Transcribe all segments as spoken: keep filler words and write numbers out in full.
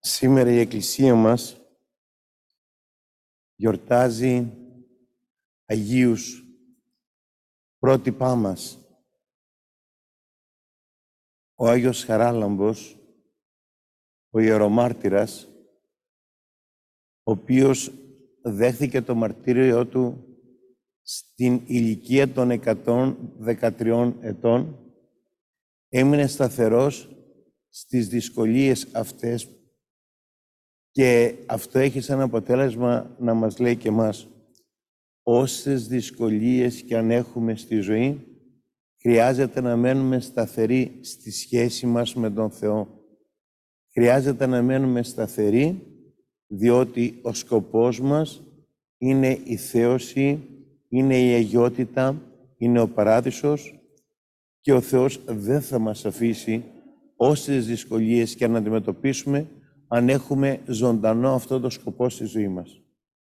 Σήμερα η Εκκλησία μας γιορτάζει Αγίους πρότυπά μας. Ο Άγιος Χαράλαμπος, ο ιερομάρτυρας, ο οποίος δέχθηκε το μαρτύριό του στην ηλικία των εκατόν δεκατρία ετών, έμεινε σταθερός στις δυσκολίες αυτές και αυτό έχει σαν αποτέλεσμα να μας λέει και εμάς, όσες δυσκολίες και αν έχουμε στη ζωή, χρειάζεται να μένουμε σταθεροί στη σχέση μας με τον Θεό. Χρειάζεται να μένουμε σταθεροί, διότι ο σκοπός μας είναι η θέωση, είναι η αγιότητα, είναι ο παράδεισος και ο Θεός δεν θα μας αφήσει όσες δυσκολίες και να αντιμετωπίσουμε αν έχουμε ζωντανό αυτό το σκοπό στη ζωή μας.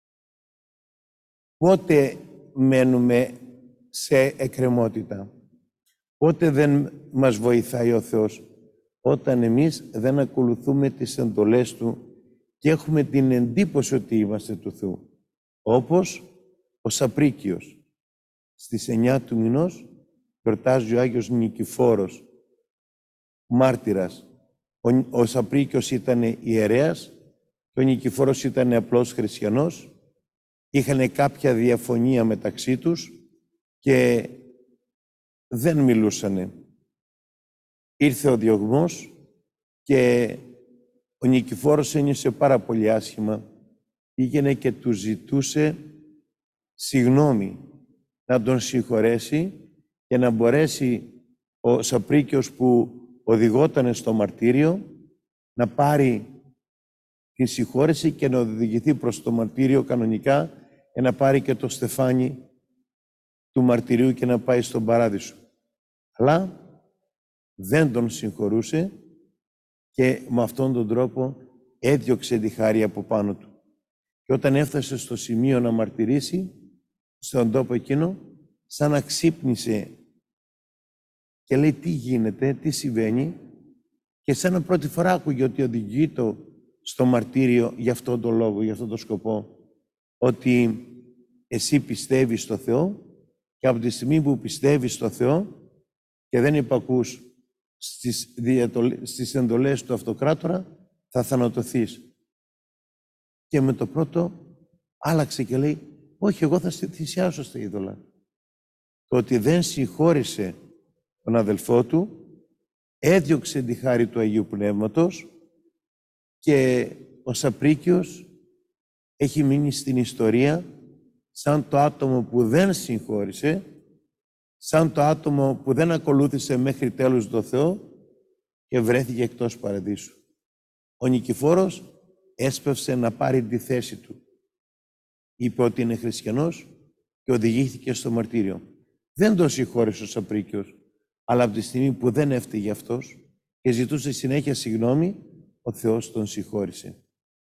Πότε μένουμε σε εκκρεμότητα, πότε δεν μας βοηθάει ο Θεός, όταν εμείς δεν ακολουθούμε τις εντολές Του και έχουμε την εντύπωση ότι είμαστε του Θεού. Όπως ο Σαπρίκιος. Στις εννιά του μηνός γιορτάζει ο Άγιος Νικηφόρος, μάρτυρας. Ο, ο Σαπρίκιος ήταν ιερέας και ο Νικηφόρος ήταν απλός χριστιανός. Είχαν κάποια διαφωνία μεταξύ τους και δεν μιλούσανε. Ήρθε ο διωγμός και ο Νικηφόρος ένιωσε πάρα πολύ άσχημα. Πήγαινε και του ζητούσε συγγνώμη, να τον συγχωρέσει και να μπορέσει ο Σαπρίκιος που οδηγότανε στο μαρτύριο να πάρει τη συγχώρεση και να οδηγηθεί προς το μαρτύριο κανονικά και να πάρει και το στεφάνι του μαρτυρίου και να πάει στον παράδεισο. Αλλά δεν τον συγχωρούσε και με αυτόν τον τρόπο έδιωξε τη χάρη από πάνω του. Και όταν έφτασε στο σημείο να μαρτυρήσει, στον τόπο εκείνο, σαν να ξύπνησε και λέει τι γίνεται, τι συμβαίνει, και σαν να πρώτη φορά άκουγε ότι οδηγείται στο μαρτύριο για αυτόν τον λόγο, για αυτόν τον σκοπό, ότι εσύ πιστεύεις στο Θεό και από τη στιγμή που πιστεύεις στο Θεό και δεν υπακούς στις, στις εντολές του αυτοκράτορα, θα θανατωθείς. Και με το πρώτο άλλαξε και λέει, όχι, εγώ θα θυσιάσω στα είδωλα. Το ότι δεν συγχώρησε τον αδελφό του, έδιωξε τη χάρη του Αγίου Πνεύματος και ο Σαπρίκιος έχει μείνει στην ιστορία σαν το άτομο που δεν συγχώρησε, σαν το άτομο που δεν ακολούθησε μέχρι τέλους τον Θεό και βρέθηκε εκτός παραδείσου. Ο Νικηφόρος έσπευσε να πάρει τη θέση του. Είπε ότι είναι χριστιανός και οδηγήθηκε στο μαρτύριο. Δεν τον συγχώρησε ο Σαπρίκιος, αλλά από τη στιγμή που δεν έφταιγε αυτός και ζητούσε συνέχεια συγγνώμη, ο Θεός τον συγχώρησε.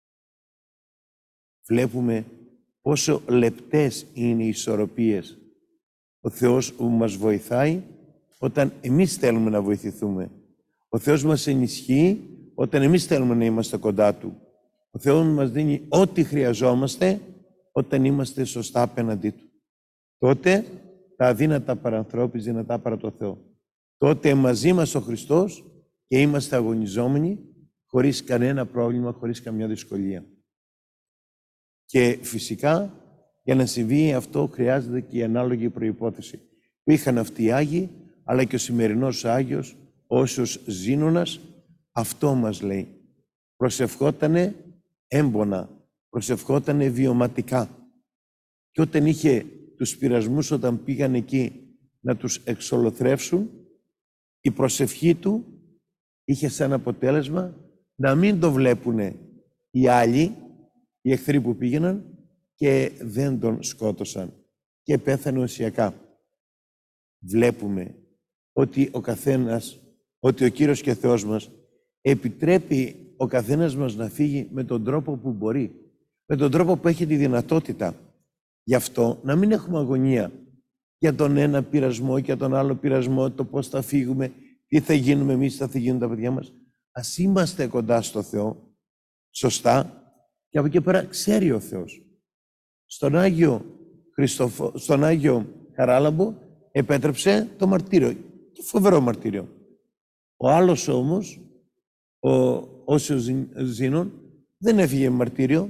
Βλέπουμε πόσο λεπτές είναι οι ισορροπίες. Ο Θεός που μας βοηθάει όταν εμείς θέλουμε να βοηθηθούμε. Ο Θεός μας ενισχύει όταν εμείς θέλουμε να είμαστε κοντά Του. Ο Θεός μας δίνει ό,τι χρειαζόμαστε όταν είμαστε σωστά απέναντί Του. Τότε τα αδύνατα παρανθρώπης δυνατά παρά το Θεό. Τότε μαζί μας ο Χριστός και είμαστε αγωνιζόμενοι χωρίς κανένα πρόβλημα, χωρίς καμιά δυσκολία. Και φυσικά για να συμβεί αυτό χρειάζεται και η ανάλογη προϋπόθεση που είχαν αυτοί οι Άγιοι, αλλά και ο σημερινός Άγιος, όσος Ζήνωνας, αυτό μας λέει. Προσευχότανε έμπονα, προσευχότανε βιωματικά. Και όταν είχε τους πειρασμούς, όταν πήγαν εκεί να τους εξολοθρεύσουν, η προσευχή του είχε σαν αποτέλεσμα να μην το βλέπουνε οι άλλοι, οι εχθροί που πήγαιναν, και δεν τον σκότωσαν και πέθανε οσιακά. Βλέπουμε ότι ο καθένας, ότι ο Κύριος και Θεός μας επιτρέπει ο καθένας μας να φύγει με τον τρόπο που μπορεί, με τον τρόπο που έχει τη δυνατότητα. Γι' αυτό να μην έχουμε αγωνία για τον ένα πειρασμό και για τον άλλο πειρασμό, το πώς θα φύγουμε, τι θα γίνουμε εμείς, τι θα γίνουν τα παιδιά μας. Ας είμαστε κοντά στο Θεό σωστά και από εκεί πέρα ξέρει ο Θεός. Στον Άγιο, Χριστοφο... Στον Άγιο Χαράλαμπο επέτρεψε το μαρτύριο. Και φοβερό μαρτύριο. Ο άλλος όμως, ο Όσιος Ζήνων, δεν έφυγε με μαρτύριο.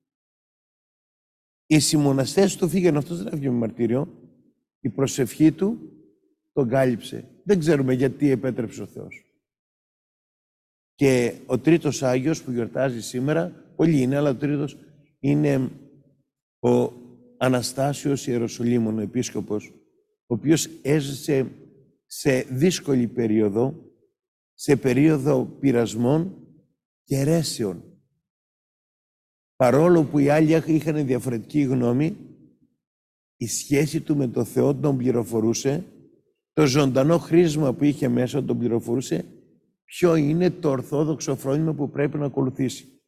Οι συμμοναστές του φύγαν, αυτός δεν έφυγε με μαρτύριο. Η προσευχή του τον κάλυψε. Δεν ξέρουμε γιατί επέτρεψε ο Θεός. Και ο τρίτος Άγιος που γιορτάζει σήμερα, πολλοί είναι, αλλά ο τρίτος είναι ο Αναστάσιος Ιεροσολύμων, ο επίσκοπος, ο οποίος έζησε σε δύσκολη περίοδο, σε περίοδο πειρασμών και αιρέσεων. Παρόλο που οι άλλοι είχαν διαφορετική γνώμη, η σχέση του με τον Θεό τον πληροφορούσε, το ζωντανό χρήσμα που είχε μέσα τον πληροφορούσε ποιο είναι το ορθόδοξο φρόνημα που πρέπει να ακολουθήσει.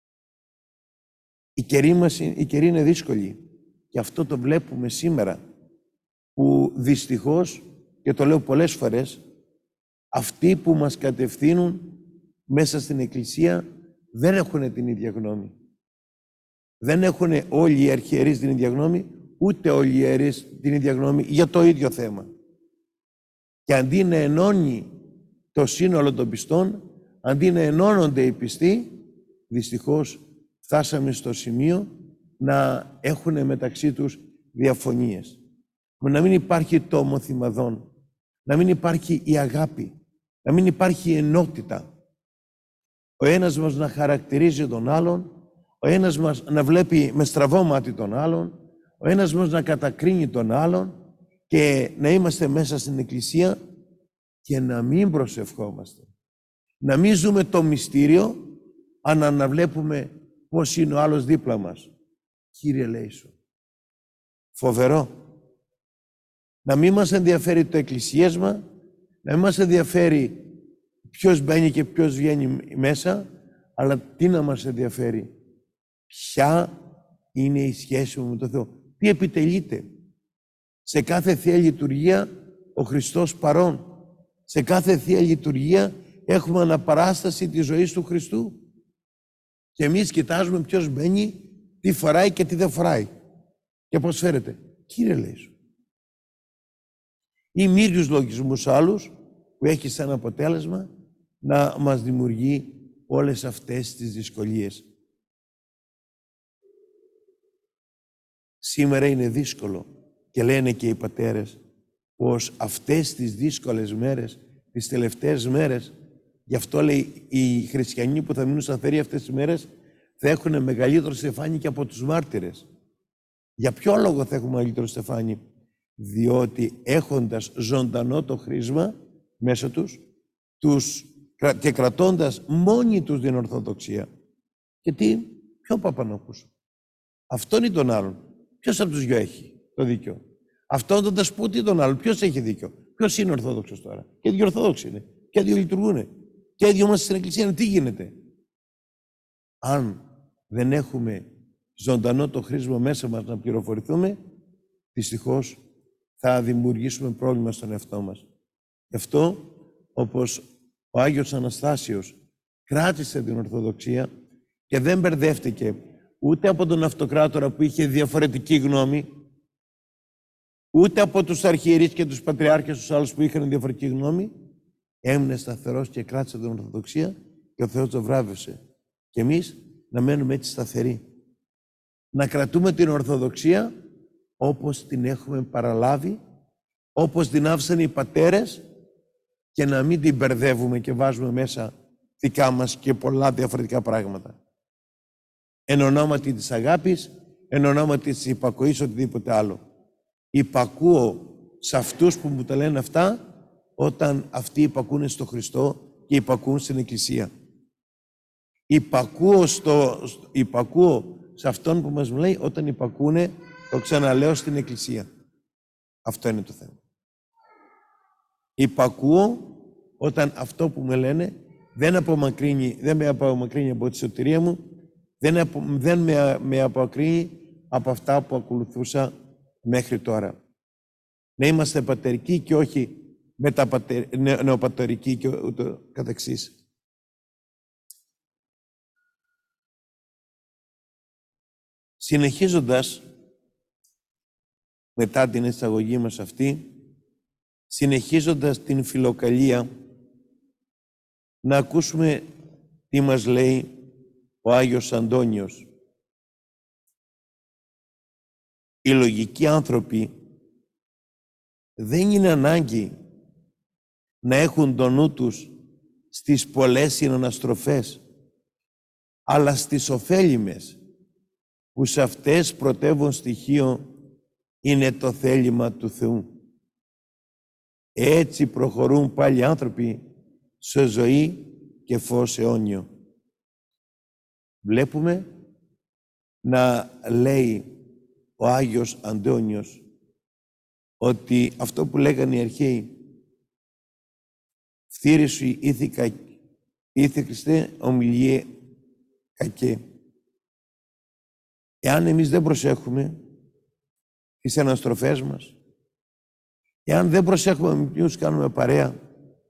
Η καιρή μας, η καιρή είναι δύσκολη και αυτό το βλέπουμε σήμερα, που δυστυχώς, και το λέω πολλές φορές, αυτοί που μας κατευθύνουν μέσα στην Εκκλησία δεν έχουν την ίδια γνώμη. Δεν έχουν όλοι οι αρχιερείς την ίδια γνώμη, ούτε όλοι οι ιερείς την ίδια γνώμη για το ίδιο θέμα. Και αντί να ενώνει το σύνολο των πιστών, αντί να ενώνονται οι πιστοί, δυστυχώς φτάσαμε στο σημείο να έχουν μεταξύ τους διαφωνίες. Να μην υπάρχει το ομοθυμαδόν, να μην υπάρχει η αγάπη, να μην υπάρχει η ενότητα. Ο ένας μας να χαρακτηρίζει τον άλλον, ο ένας μας να βλέπει με στραβό μάτι τον άλλον, ο ένας μας να κατακρίνει τον άλλον και να είμαστε μέσα στην Εκκλησία και να μην προσευχόμαστε. Να μην ζούμε το μυστήριο, αλλά να βλέπουμε πώς είναι ο άλλος δίπλα μας. Κύριε λέησο. Φοβερό. Να μην μας ενδιαφέρει το εκκλησίασμα, να μην μας ενδιαφέρει ποιος μπαίνει και ποιος βγαίνει μέσα, αλλά τι να μας ενδιαφέρει. Ποια είναι η σχέση μου με τον Θεό. Τι επιτελείται. Σε κάθε Θεία Λειτουργία ο Χριστός παρών. Σε κάθε Θεία Λειτουργία έχουμε αναπαράσταση της ζωής του Χριστού. Και εμείς κοιτάζουμε ποιος μπαίνει, τι φοράει και τι δεν φοράει. Και πώς φέρεται. Κύριε λέησο. Ή μύριους λογισμούς άλλους που έχει σαν αποτέλεσμα να μας δημιουργεί όλες αυτές τις δυσκολίες. Σήμερα είναι δύσκολο και λένε και οι πατέρες πως αυτές τις δύσκολες μέρες, τις τελευταίες μέρες, γι' αυτό λέει οι χριστιανοί που θα μείνουν σταθεροί αυτές τις μέρες θα έχουν μεγαλύτερο στεφάνι και από τους μάρτυρες. Για ποιο λόγο θα έχουν μεγαλύτερο στεφάνι? Διότι έχοντας ζωντανό το χρήσμα μέσα τους, τους και κρατώντας μόνοι τους την Ορθοδοξία. Και τι, ποιο παπά να ακούσω? Αυτόν ή τον άλλον? Ποιος από τους δυο έχει το δίκιο? Αυτόν τον δεσπότη ή τον άλλον? Ποιος έχει δίκιο? Ποιος είναι Ορθόδοξος τώρα? Και δύο Ορθόδοξοι είναι. Και δύο λειτουργούν. Και δύο είμαστε στην Εκκλησία. Τι γίνεται? Αν δεν έχουμε ζωντανό το χρήσμα μέσα μας να πληροφορηθούμε, δυστυχώς θα δημιουργήσουμε πρόβλημα στον εαυτό μας. Γι' αυτό, όπως ο Άγιος Αναστάσιος κράτησε την Ορθοδοξία και δεν μπερδεύτηκε ούτε από τον Αυτοκράτορα που είχε διαφορετική γνώμη, ούτε από τους αρχιερείς και τους πατριάρχες τους άλλους που είχαν διαφορετική γνώμη, έμεινε σταθερός και κράτησε την Ορθοδοξία και ο Θεός το βράβευσε. Και εμείς να μένουμε έτσι σταθεροί. Να κρατούμε την Ορθοδοξία όπως την έχουμε παραλάβει, όπως την άφησαν οι πατέρες και να μην την μπερδεύουμε και βάζουμε μέσα δικά μας και πολλά διαφορετικά πράγματα. Εν ονόματι της αγάπης, εν ονόματι της υπακοής, οτιδήποτε άλλο. Υπακούω σε αυτούς που μου τα λένε αυτά όταν αυτοί υπακούνε στο Χριστό και υπακούν στην Εκκλησία. Υπακούω, στο, υπακούω σε αυτόν που μας λέει όταν υπακούνε, το ξαναλέω, στην Εκκλησία. Αυτό είναι το θέμα. Υπακούω όταν αυτό που με λένε δεν, απομακρύνει, δεν με απομακρύνει από τη σωτηρία μου, δεν, απο, δεν με, με απομακρύνει από αυτά που ακολουθούσα μέχρι τώρα. Να είμαστε πατερικοί και όχι μεταπατερ, νεοπατερικοί και ούτω καθεξής. Συνεχίζοντας, μετά την εισαγωγή μας αυτή, συνεχίζοντας την φιλοκαλία, να ακούσουμε τι μας λέει ο Άγιος Αντώνιος. Οι λογικοί άνθρωποι δεν είναι ανάγκη να έχουν το νου τους στις πολλές συναναστροφές, αλλά στις ωφέλιμες, που σε αυτές πρωτεύον στοιχείο είναι το θέλημα του Θεού. Έτσι προχωρούν πάλι άνθρωποι σε ζωή και φως αιώνιο. Βλέπουμε να λέει ο Άγιος Αντώνιος ότι αυτό που λέγανε οι αρχαίοι, φθήρι σου ήθη, ήθη Χριστέ ομιλίε κακέ. Εάν εμείς δεν προσέχουμε τις αναστροφές μας, εάν δεν προσέχουμε με ποιους κάνουμε παρέα,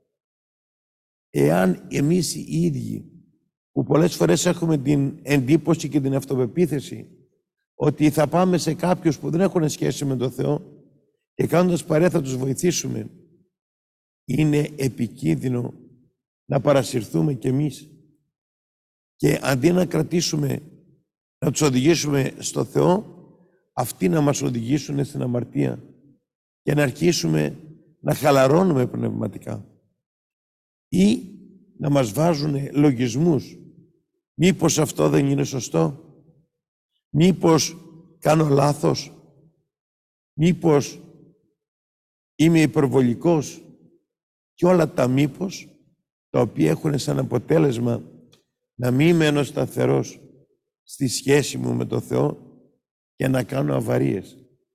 εάν εμείς οι ίδιοι, που πολλές φορές έχουμε την εντύπωση και την αυτοπεποίθηση ότι θα πάμε σε κάποιους που δεν έχουν σχέση με τον Θεό και κάνοντας παρέα θα τους βοηθήσουμε, είναι επικίνδυνο να παρασυρθούμε κι εμείς και αντί να κρατήσουμε, να τους οδηγήσουμε στο Θεό, αυτοί να μας οδηγήσουν στην αμαρτία και να αρχίσουμε να χαλαρώνουμε πνευματικά ή να μας βάζουν λογισμούς. Μήπως αυτό δεν είναι σωστό, μήπως κάνω λάθος, μήπως είμαι υπερβολικός, και όλα τα μήπως, τα οποία έχουν σαν αποτέλεσμα να μην μένω σταθερός στη σχέση μου με τον Θεό και να κάνω αβαρίες.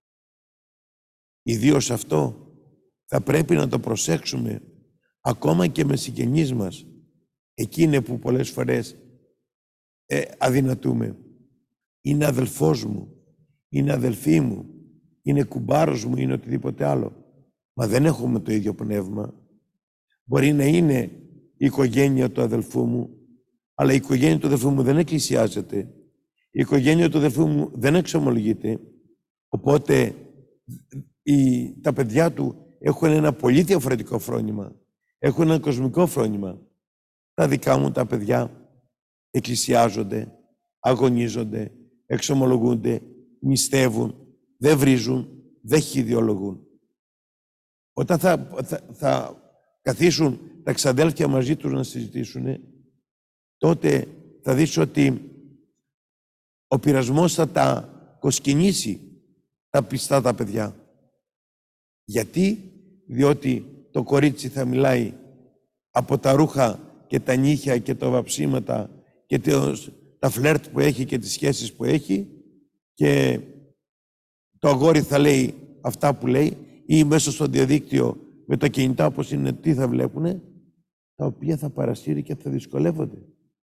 Ιδίως αυτό θα πρέπει να το προσέξουμε ακόμα και με συγγενείς μας. Εκεί είναι που πολλές φορές ε, αδυνατούμε. Είναι αδελφός μου, είναι αδελφή μου, είναι κουμπάρος μου, είναι οτιδήποτε άλλο. Μα δεν έχουμε το ίδιο πνεύμα. Μπορεί να είναι η οικογένεια του αδελφού μου, αλλά η οικογένεια του αδελφού μου δεν εκκλησιάζεται. Η οικογένεια του αδελφού μου δεν εξομολογείται. Οπότε οι, τα παιδιά του έχουν ένα πολύ διαφορετικό φρόνημα. Έχουν ένα κοσμικό φρόνημα. Τα δικά μου τα παιδιά εκκλησιάζονται, αγωνίζονται, εξομολογούνται, νηστεύουν, δεν βρίζουν, δεν χιδιολογούν. Όταν θα, θα, θα καθίσουν τα ξαδέλφια μαζί τους να συζητήσουν, τότε θα δεις ότι ο πειρασμός θα τα κοσκινήσει τα πιστά τα παιδιά. Γιατί? Διότι το κορίτσι θα μιλάει από τα ρούχα και τα νύχια και τα βαψίματα και τα φλερτ που έχει και τις σχέσεις που έχει, και το αγόρι θα λέει αυτά που λέει, ή μέσα στο διαδίκτυο με τα κινητά όπως είναι, τι θα βλέπουνε, τα οποία θα παρασύρει και θα δυσκολεύονται.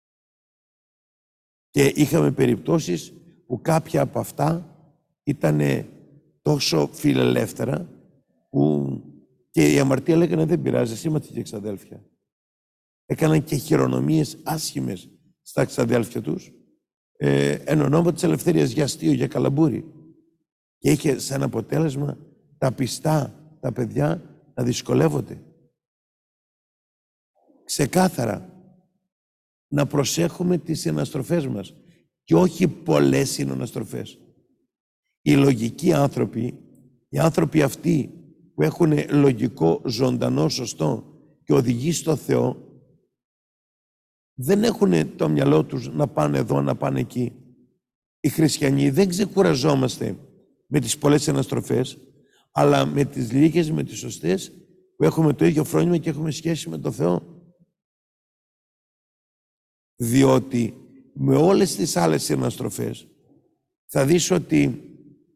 Και είχαμε περιπτώσεις που κάποια από αυτά ήταν τόσο φιλελεύθερα που και η αμαρτία λέγανε δεν πειράζει, εσύ είμαστε και εξαδέλφια. Έκαναν και χειρονομίες άσχημες στα εξαδέλφια τους, ε, εν ονόμα της ελευθερίας, για αστείο, για καλαμπούρι. Και είχε σαν αποτέλεσμα τα πιστά τα παιδιά να δυσκολεύονται. Ξεκάθαρα να προσέχουμε τις συναναστροφές μας και όχι πολλές συναναστροφές. Οι λογικοί άνθρωποι, οι άνθρωποι αυτοί που έχουν λογικό, ζωντανό, σωστό και οδηγεί στο Θεό, δεν έχουν το μυαλό τους να πάνε εδώ, να πάνε εκεί. Οι χριστιανοί δεν ξεκουραζόμαστε με τις πολλές συναναστροφές, αλλά με τις λίγες, με τις σωστές, που έχουμε το ίδιο φρόνημα και έχουμε σχέση με τον Θεό. Διότι με όλες τις άλλες συναναστροφές θα δεις ότι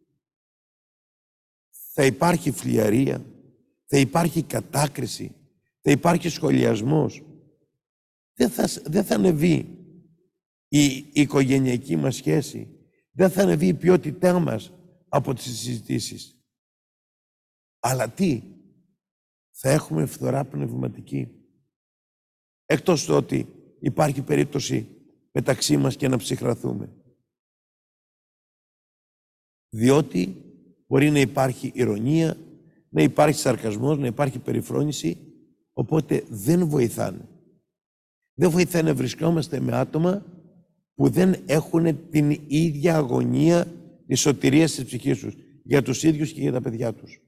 θα υπάρχει φλιαρία, θα υπάρχει κατάκριση, θα υπάρχει σχολιασμός. Δεν θα, δεν θα ανεβεί η, η οικογενειακή μας σχέση, δεν θα ανεβεί η ποιότητά μας από τις συζητήσεις. Αλλά τι, θα έχουμε φθορά πνευματική. Εκτός του ότι υπάρχει περίπτωση μεταξύ μας και να ψυχραθούμε. Διότι μπορεί να υπάρχει ηρωνία, να υπάρχει σαρκασμός, να υπάρχει περιφρόνηση, οπότε δεν βοηθάνε. Δεν βοηθάει να βρισκόμαστε με άτομα που δεν έχουν την ίδια αγωνία της σωτηρίας της ψυχής τους, για τους ίδιους και για τα παιδιά τους.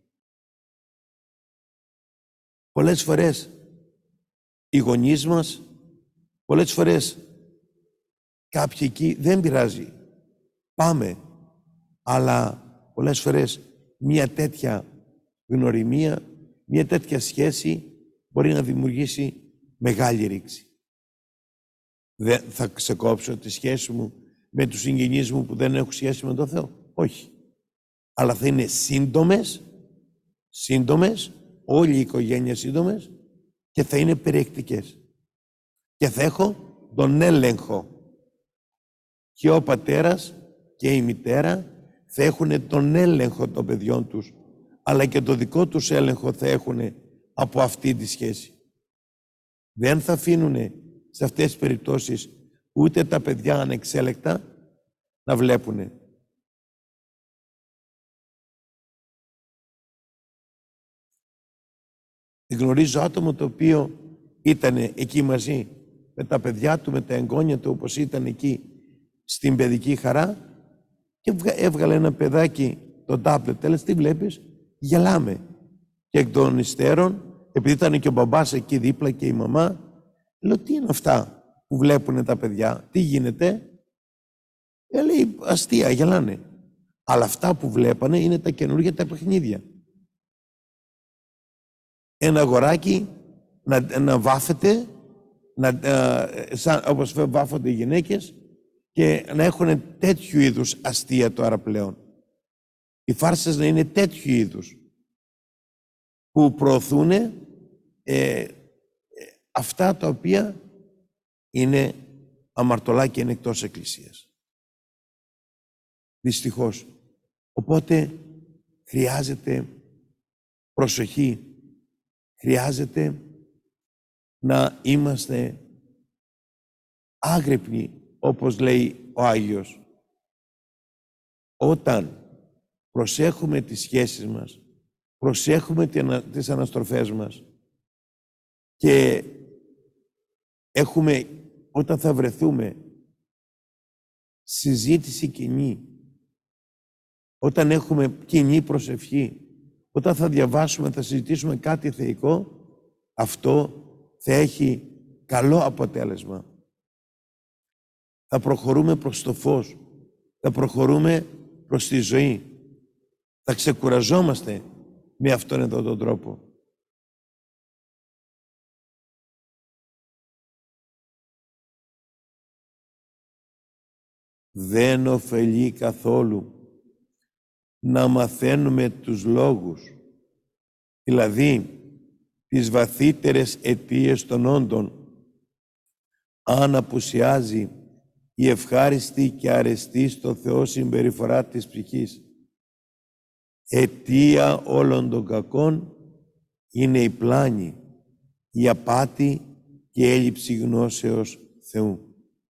Πολλές φορές οι γονείς μας, πολλές φορές κάποιοι εκεί δεν πειράζει. Πάμε. Αλλά πολλές φορές μια τέτοια γνωριμία, μια τέτοια σχέση μπορεί να δημιουργήσει μεγάλη ρήξη. Δεν θα ξεκόψω τη σχέση μου με τους συγγενείς μου που δεν έχουν σχέση με τον Θεό. Όχι. Αλλά θα είναι σύντομες, σύντομες, όλη η οικογένεια σύντομες και θα είναι περιεκτικές. Και θα έχω τον έλεγχο. Και ο πατέρας και η μητέρα θα έχουν τον έλεγχο των παιδιών τους, αλλά και το δικό τους έλεγχο θα έχουν από αυτή τη σχέση. Δεν θα αφήνουν σε αυτές τις περιπτώσεις ούτε τα παιδιά ανεξέλεκτα να βλέπουν. Γνωρίζω άτομο το οποίο ήταν εκεί μαζί με τα παιδιά του, με τα εγγόνια του, όπως ήταν εκεί στην παιδική χαρά, και έβγαλε ένα παιδάκι το τάμπλετ. Τέλος, τι βλέπεις? Γελάμε. Και εκ των υστέρων, επειδή ήταν και ο μπαμπάς εκεί δίπλα και η μαμά, λέω, τι είναι αυτά που βλέπουν τα παιδιά, τι γίνεται? Ε, λέει, αστεία, γελάνε. Αλλά αυτά που βλέπανε είναι τα καινούργια τα παιχνίδια. Ένα αγοράκι να, να βάφεται, να, ε, σαν, όπως βάφονται οι γυναίκες, και να έχουν τέτοιου είδους αστεία τώρα πλέον. Οι φάρσες να είναι τέτοιου είδους, που προωθούν ε, ε, αυτά τα οποία είναι αμαρτωλά και είναι εκτός εκκλησίας. Δυστυχώς. Οπότε χρειάζεται προσοχή. Χρειάζεται να είμαστε άγρυπνοι, όπως λέει ο Άγιος. Όταν προσέχουμε τις σχέσεις μας, προσέχουμε τις αναστροφές μας και έχουμε, όταν θα βρεθούμε συζήτηση κοινή, όταν έχουμε κοινή προσευχή, όταν θα διαβάσουμε, θα συζητήσουμε κάτι θεϊκό, αυτό θα έχει καλό αποτέλεσμα. Θα προχωρούμε προς το φως, θα προχωρούμε προς τη ζωή. Θα ξεκουραζόμαστε με αυτόν εδώ τον τρόπο. Δεν ωφελεί καθόλου να μαθαίνουμε τους λόγους, δηλαδή τις βαθύτερες αιτίες των όντων, αν απουσιάζει η ευχάριστη και αρεστή στο Θεό συμπεριφορά της ψυχής. Αιτία όλων των κακών είναι η πλάνη, η απάτη και η έλλειψη γνώσεως Θεού.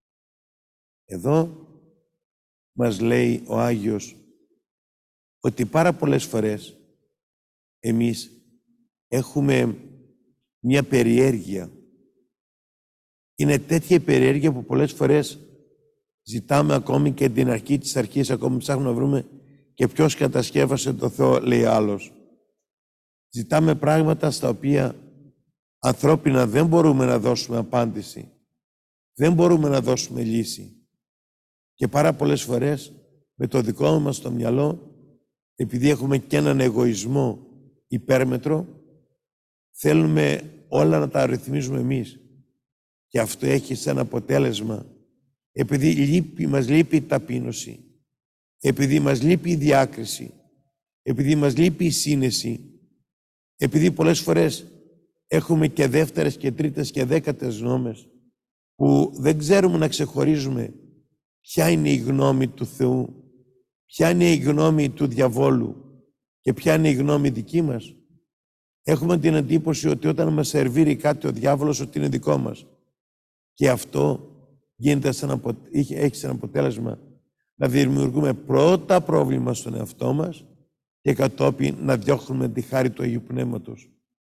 Εδώ μας λέει ο Άγιος ότι πάρα πολλές φορές εμείς έχουμε μια περιέργεια. Είναι τέτοια η περιέργεια που πολλές φορές ζητάμε ακόμη και την αρχή της αρχής, ακόμη ψάχνουμε να βρούμε και ποιος κατασκεύασε το Θεό, λέει άλλος. Ζητάμε πράγματα στα οποία ανθρώπινα δεν μπορούμε να δώσουμε απάντηση. Δεν μπορούμε να δώσουμε λύση. Και πάρα πολλές φορές με το δικό μας το μυαλό, επειδή έχουμε και έναν εγωισμό υπέρμετρο, θέλουμε όλα να τα ρυθμίζουμε εμείς. Και αυτό έχει σαν αποτέλεσμα, επειδή λείπει, μας λείπει η ταπείνωση, επειδή μας λείπει η διάκριση, επειδή μας λείπει η σύνεση, επειδή πολλές φορές έχουμε και δεύτερες και τρίτες και δέκατες γνώμες, που δεν ξέρουμε να ξεχωρίζουμε ποια είναι η γνώμη του Θεού, ποια είναι η γνώμη του διαβόλου και ποια είναι η γνώμη δική μας. Έχουμε την εντύπωση ότι όταν μας σερβίρει κάτι ο διάβολος, ότι είναι δικό μας. Και αυτό γίνεται σαν απο... έχει σαν αποτέλεσμα να δημιουργούμε πρώτα πρόβλημα στον εαυτό μας και κατόπιν να διώχνουμε τη χάρη του Αγίου Πνεύματος.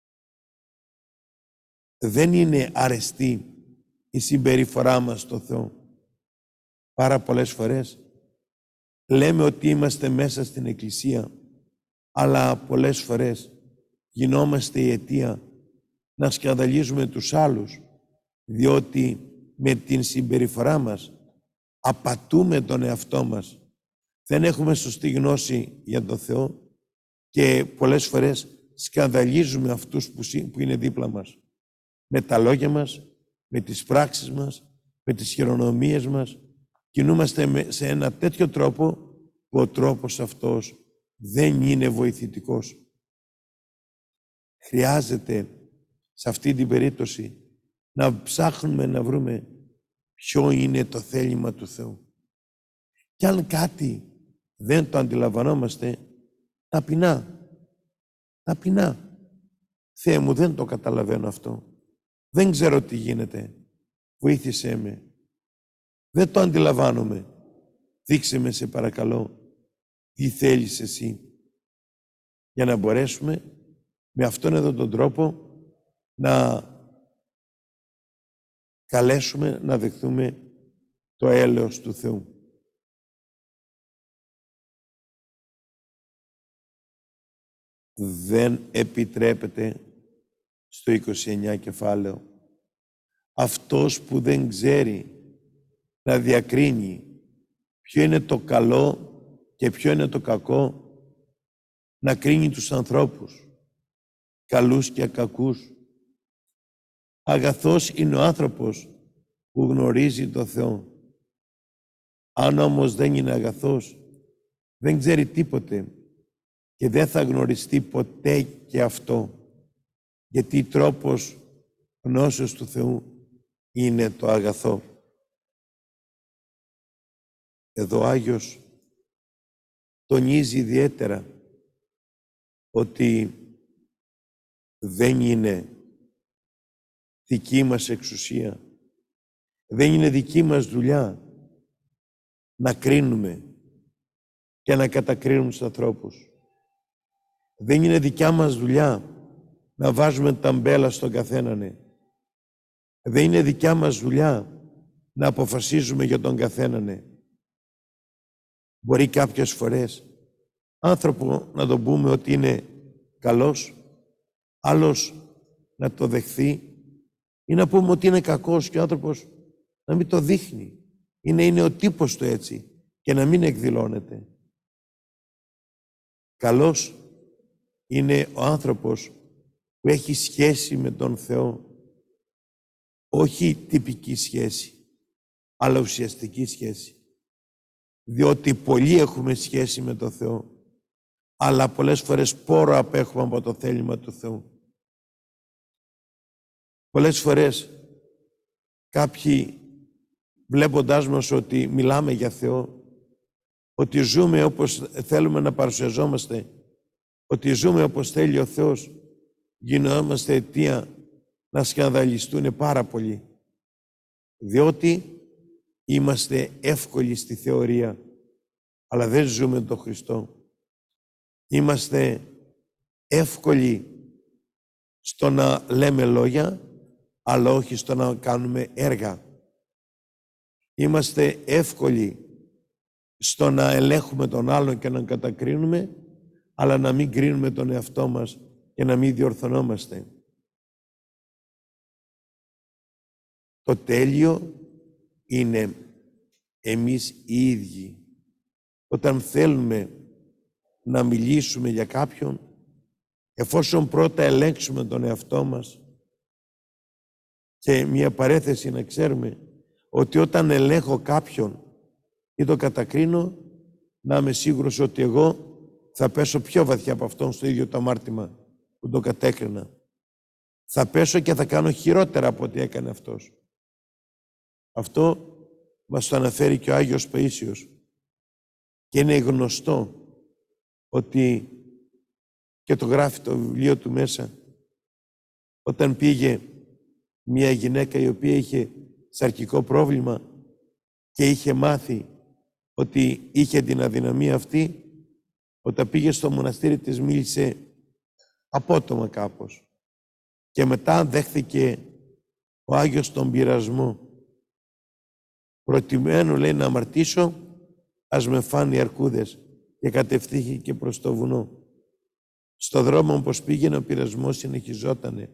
Δεν είναι αρεστή η συμπεριφορά μας στο Θεό. Πάρα πολλές φορές λέμε ότι είμαστε μέσα στην Εκκλησία, αλλά πολλές φορές γινόμαστε η αιτία να σκανδαλίζουμε τους άλλους, διότι με την συμπεριφορά μας απατούμε τον εαυτό μας. Δεν έχουμε σωστή γνώση για τον Θεό και πολλές φορές σκανδαλίζουμε αυτούς που είναι δίπλα μας. Με τα λόγια μας, με τις πράξεις μας, με τις χειρονομίες μας. Κινούμαστε σε ένα τέτοιο τρόπο που ο τρόπος αυτός δεν είναι βοηθητικός. Χρειάζεται σε αυτή την περίπτωση να ψάχνουμε να βρούμε ποιο είναι το θέλημα του Θεού. Και αν κάτι δεν το αντιλαμβανόμαστε, ταπεινά, ταπεινά. Θεέ μου, δεν το καταλαβαίνω αυτό. Δεν ξέρω τι γίνεται. Βοήθησέ με. Δεν το αντιλαμβάνομαι. Δείξε με, σε παρακαλώ, τι θέλεις εσύ. Για να μπορέσουμε με αυτόν εδώ τον τρόπο να καλέσουμε να δεχθούμε το έλεος του Θεού. Δεν επιτρέπεται στο είκοσι εννιά κεφάλαιο αυτός που δεν ξέρει να διακρίνει ποιο είναι το καλό και ποιο είναι το κακό, να κρίνει τους ανθρώπους, καλούς και κακούς. Αγαθός είναι ο άνθρωπος που γνωρίζει το Θεό. Αν όμως δεν είναι αγαθός, δεν ξέρει τίποτε και δεν θα γνωριστεί ποτέ και αυτό, γιατί τρόπος γνώσεως του Θεού είναι το αγαθό. Εδώ ο Άγιος τονίζει ιδιαίτερα ότι δεν είναι δική μας εξουσία, δεν είναι δική μας δουλειά να κρίνουμε και να κατακρίνουμε τους ανθρώπους. Δεν είναι δικιά μας δουλειά να βάζουμε ταμπέλα στον καθέναν. Δεν είναι δικιά μας δουλειά να αποφασίζουμε για τον καθέναν. Μπορεί κάποιες φορές άνθρωπο να τον πούμε ότι είναι καλός, άλλος να το δεχθεί, ή να πούμε ότι είναι κακός και ο άνθρωπος να μην το δείχνει. Είναι, είναι ο τύπος του έτσι και να μην εκδηλώνεται. Καλός είναι ο άνθρωπος που έχει σχέση με τον Θεό, όχι τυπική σχέση, αλλά ουσιαστική σχέση. Διότι πολλοί έχουμε σχέση με τον Θεό, αλλά πολλές φορές πόρο απέχουμε από το θέλημα του Θεού. Πολλές φορές κάποιοι, βλέποντάς μας ότι μιλάμε για Θεό, ότι ζούμε όπως θέλουμε να παρουσιαζόμαστε, ότι ζούμε όπως θέλει ο Θεός, γινόμαστε αιτία να σκανδαλιστούν πάρα πολύ. Διότι είμαστε εύκολοι στη θεωρία, αλλά δεν ζούμε τον Χριστό. Είμαστε εύκολοι στο να λέμε λόγια, αλλά όχι στο να κάνουμε έργα. Είμαστε εύκολοι στο να ελέγχουμε τον άλλον και να κατακρίνουμε, αλλά να μην κρίνουμε τον εαυτό μας και να μην διορθωνόμαστε. Το τέλειο είναι εμείς οι ίδιοι. Όταν θέλουμε να μιλήσουμε για κάποιον, εφόσον πρώτα ελέγξουμε τον εαυτό μας, και μια παρέθεση να ξέρουμε ότι όταν ελέγχω κάποιον ή το κατακρίνω, να είμαι σίγουρος ότι εγώ θα πέσω πιο βαθιά από αυτόν στο ίδιο το αμάρτημα που το κατέκρινα. Θα πέσω και θα κάνω χειρότερα από ό,τι έκανε αυτός. Αυτό μας το αναφέρει και ο Άγιος Παΐσιος. Και είναι γνωστό ότι, και το γράφει το βιβλίο του μέσα, όταν πήγε μια γυναίκα η οποία είχε σαρκικό πρόβλημα και είχε μάθει ότι είχε την αδυναμία αυτή, όταν πήγε στο μοναστήρι της μίλησε απότομα κάπως. Και μετά δέχθηκε ο Άγιος τον πειρασμό. Προτιμένου, λέει, να αμαρτήσω, ας με φάνε οι αρκούδες, και κατευθύνθηκε προς το βουνό. Στο δρόμο όπως πήγαινε, ο πειρασμός συνεχιζότανε.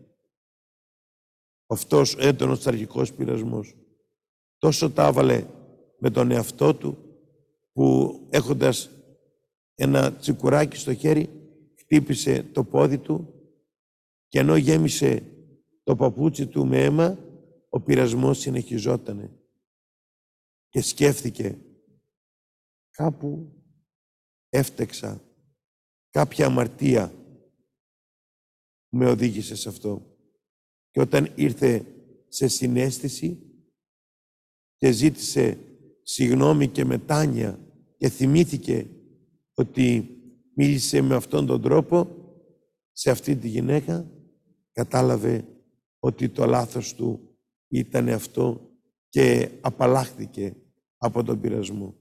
Αυτός ο έντονος αρχικός πειρασμός. Τόσο τα έβαλε με τον εαυτό του, που έχοντας ένα τσικουράκι στο χέρι, χτύπησε το πόδι του, και ενώ γέμισε το παπούτσι του με αίμα, ο πειρασμός συνεχιζότανε. Και σκέφτηκε, κάπου έφτεξα, κάποια αμαρτία με οδήγησε σε αυτό. Και όταν ήρθε σε συναίσθηση και ζήτησε συγγνώμη και μετάνοια και θυμήθηκε ότι μίλησε με αυτόν τον τρόπο σε αυτή τη γυναίκα, κατάλαβε ότι το λάθος του ήταν αυτό και απαλλάχθηκε από τον πειρασμό.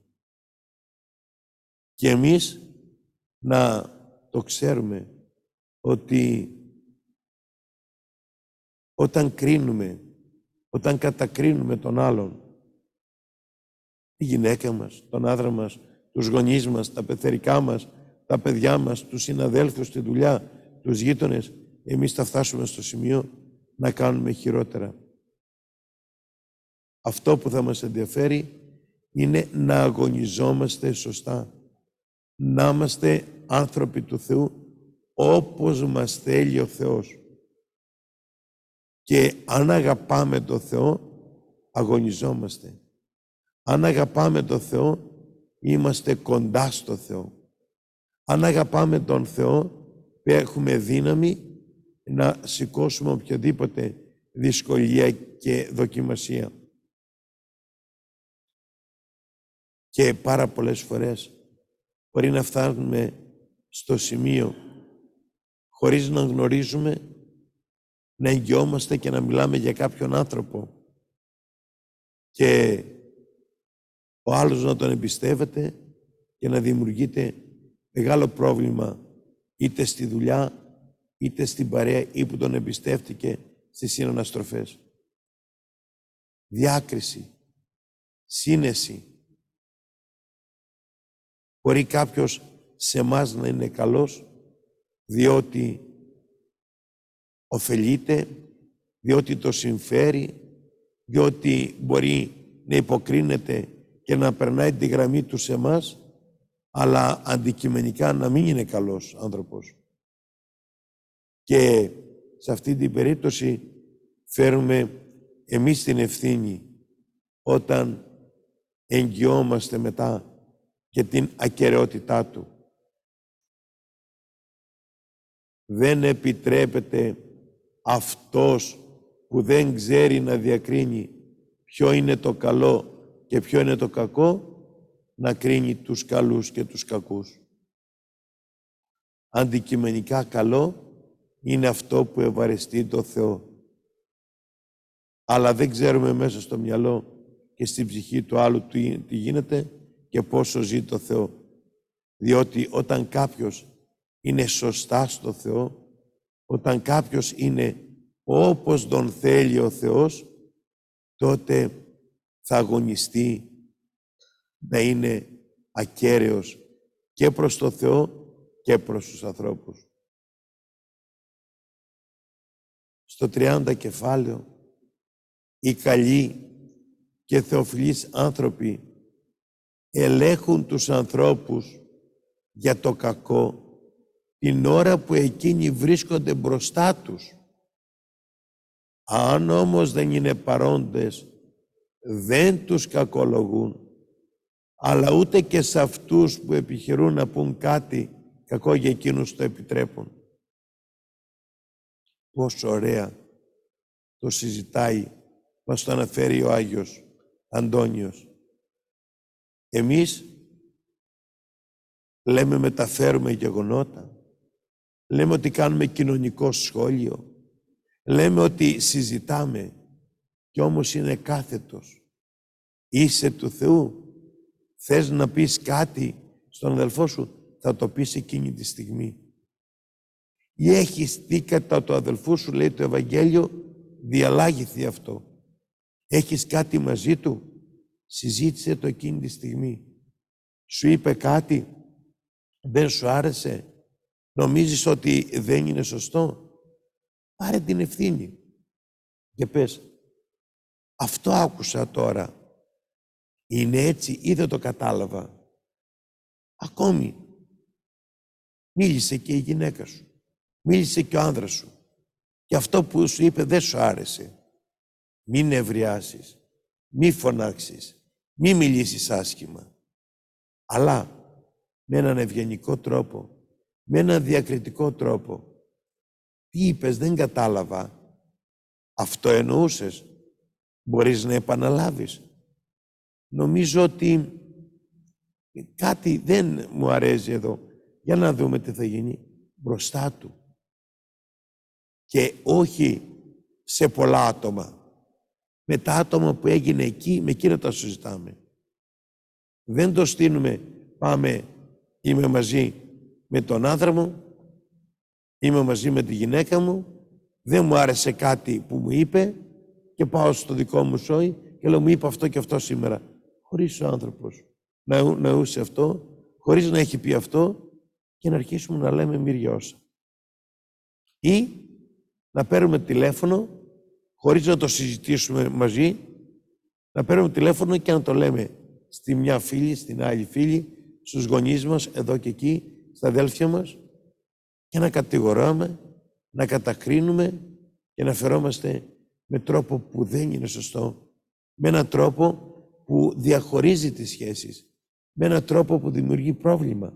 Και εμείς να το ξέρουμε ότι όταν κρίνουμε, όταν κατακρίνουμε τον άλλον, τη γυναίκα μας, τον άντρα μας, τους γονείς μας, τα πεθερικά μας, τα παιδιά μας, τους συναδέλφους στη δουλειά, τους γείτονες, εμείς θα φτάσουμε στο σημείο να κάνουμε χειρότερα. Αυτό που θα μας ενδιαφέρει είναι να αγωνιζόμαστε σωστά, να είμαστε άνθρωποι του Θεού όπως μας θέλει ο Θεός. Και αν αγαπάμε τον Θεό, αγωνιζόμαστε. Αν αγαπάμε τον Θεό, είμαστε κοντά στο Θεό. Αν αγαπάμε τον Θεό, έχουμε δύναμη να σηκώσουμε οποιαδήποτε δυσκολία και δοκιμασία. Και πάρα πολλές φορές μπορεί να φτάνουμε στο σημείο, χωρίς να γνωρίζουμε, να εγγυόμαστε και να μιλάμε για κάποιον άνθρωπο και ο άλλος να τον εμπιστεύεται και να δημιουργείται μεγάλο πρόβλημα είτε στη δουλειά, είτε στην παρέα ή που τον εμπιστεύτηκε στις συναναστροφές. Διάκριση, σύνεση. Μπορεί κάποιος σε εμάς να είναι καλός διότι ωφελείται, διότι το συμφέρει, διότι μπορεί να υποκρίνεται και να περνάει τη γραμμή του σε εμάς, αλλά αντικειμενικά να μην είναι καλός άνθρωπος. Και σε αυτή την περίπτωση φέρουμε εμείς την ευθύνη όταν εγγυόμαστε μετά και την ακεραιότητά του. Δεν επιτρέπεται αυτός που δεν ξέρει να διακρίνει ποιο είναι το καλό και ποιο είναι το κακό, να κρίνει τους καλούς και τους κακούς. Αντικειμενικά καλό είναι αυτό που ευαρεστεί το Θεό. Αλλά δεν ξέρουμε μέσα στο μυαλό και στην ψυχή του άλλου τι γίνεται και πόσο ζει το Θεό. Διότι όταν κάποιος είναι σωστά στο Θεό, όταν κάποιος είναι όπως τον θέλει ο Θεός, τότε θα αγωνιστεί να είναι ακέραιος και προς το Θεό και προς τους ανθρώπους. Στο τριάντα κεφάλαιο, οι καλοί και θεοφιλείς άνθρωποι ελέγχουν τους ανθρώπους για το κακό την ώρα που εκείνοι βρίσκονται μπροστά τους. Αν όμως δεν είναι παρόντες, δεν τους κακολογούν, αλλά ούτε και σε αυτούς που επιχειρούν να πούν κάτι κακό για εκείνους το επιτρέπουν. Πόσο ωραία το συζητάει, μας το αναφέρει ο Άγιος Αντώνιος. Εμείς λέμε μεταφέρουμε γεγονότα, λέμε ότι κάνουμε κοινωνικό σχόλιο, λέμε ότι συζητάμε, κι όμως είναι κάθετος. Είσαι του Θεού, Θες να πεις κάτι στον αδελφό σου, θα το πεις εκείνη τη στιγμή. Ή έχεις δει κατά το αδελφού σου, λέει το Ευαγγέλιο, διαλάγηθη αυτό. Έχεις κάτι μαζί του, συζήτησε το εκείνη τη στιγμή. Σου είπε κάτι, δεν σου άρεσε, νομίζεις ότι δεν είναι σωστό. Πάρε την ευθύνη και πες, αυτό άκουσα τώρα, είναι έτσι ή δεν το κατάλαβα. Ακόμη, μίλησε και η γυναίκα σου, μίλησε και ο άνδρας σου και αυτό που σου είπε δεν σου άρεσε. Μην νευριάσεις, μη φωνάξεις, μη μιλήσεις άσχημα, αλλά με έναν ευγενικό τρόπο, με έναν διακριτικό τρόπο. Τι είπες, δεν κατάλαβα. Αυτό εννοούσες. Μπορείς να επαναλάβεις. Νομίζω ότι κάτι δεν μου αρέσει εδώ. Για να δούμε τι θα γίνει μπροστά του. Και όχι σε πολλά άτομα. Με τα άτομα που έγινε εκεί, με εκείνα τα συζητάμε. Δεν το στείλουμε, πάμε, είμαι μαζί με τον άντρα μου, είμαι μαζί με τη γυναίκα μου, δεν μου άρεσε κάτι που μου είπε και πάω στο δικό μου σόι και λέω, μου είπε αυτό και αυτό σήμερα. Χωρίς ο άνθρωπος να, να ούσε αυτό, χωρίς να έχει πει αυτό και να αρχίσουμε να λέμε μυριώσα. Ή να παίρνουμε τηλέφωνο, χωρίς να το συζητήσουμε μαζί, να παίρνουμε τηλέφωνο και να το λέμε στη μια φίλη, στην άλλη φίλη, στους γονείς μας, εδώ και εκεί, στα αδέλφια μας, και να κατηγοράμε, να κατακρίνουμε και να φερόμαστε με τρόπο που δεν είναι σωστό, με έναν τρόπο που διαχωρίζει τις σχέσεις, με έναν τρόπο που δημιουργεί πρόβλημα.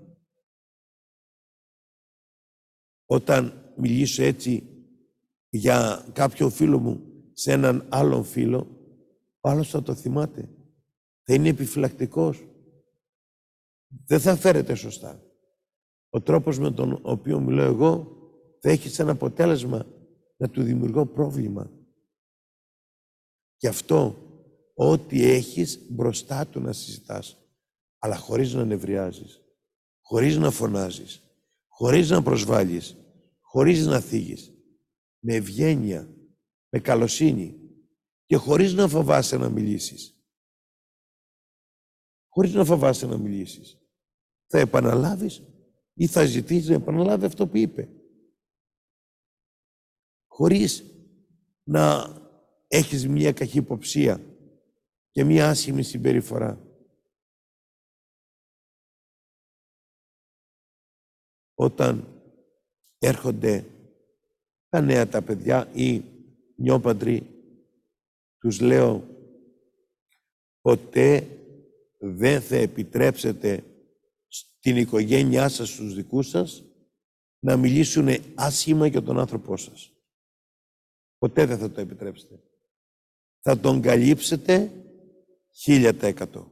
Όταν μιλήσω έτσι για κάποιον φίλο μου σε έναν άλλον φίλο, ο άλλος θα το θυμάται. Θα είναι επιφυλακτικός. Δεν θα φέρεται σωστά. Ο τρόπος με τον οποίο μιλώ εγώ θα έχει σαν αποτέλεσμα να του δημιουργώ πρόβλημα. Γι' αυτό ό,τι έχεις μπροστά του να συζητάς, αλλά χωρίς να νευριάζεις, χωρίς να φωνάζεις, χωρίς να προσβάλλεις, χωρίς να θίγεις, με ευγένεια, με καλοσύνη και χωρίς να φοβάσαι να μιλήσεις. Χωρίς να φοβάσαι να μιλήσεις. Θα επαναλάβεις ή θα ζητήσεις να επαναλάβει αυτό που είπε. Χωρίς να έχεις μια καχυποψία και μια άσχημη συμπεριφορά. Όταν έρχονται τα νέα τα παιδιά ή νιόπαντροι, τους λέω ποτέ δεν θα επιτρέψετε στην οικογένειά σας, στους δικούς σας, να μιλήσουν άσχημα για τον άνθρωπό σας. Ποτέ δεν θα το επιτρέψετε. Θα τον καλύψετε χίλια τα εκατό.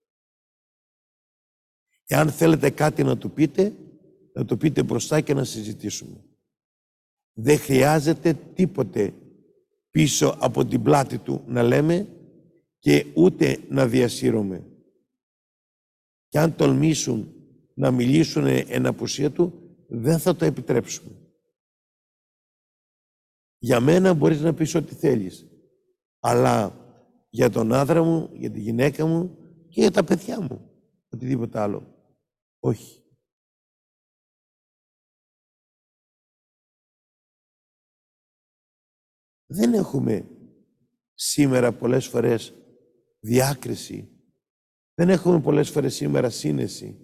Εάν θέλετε κάτι να του πείτε, να το πείτε μπροστά και να συζητήσουμε. Δεν χρειάζεται τίποτε πίσω από την πλάτη του να λέμε και ούτε να διασύρωμε. Και αν τολμήσουν να μιλήσουν εν απουσία του, δεν θα το επιτρέψουμε. Για μένα μπορείς να πεις ό,τι θέλεις, αλλά για τον άντρα μου, για τη γυναίκα μου και για τα παιδιά μου, οτιδήποτε άλλο, όχι. Δεν έχουμε σήμερα πολλές φορές διάκριση. Δεν έχουμε πολλές φορές σήμερα σύνεση.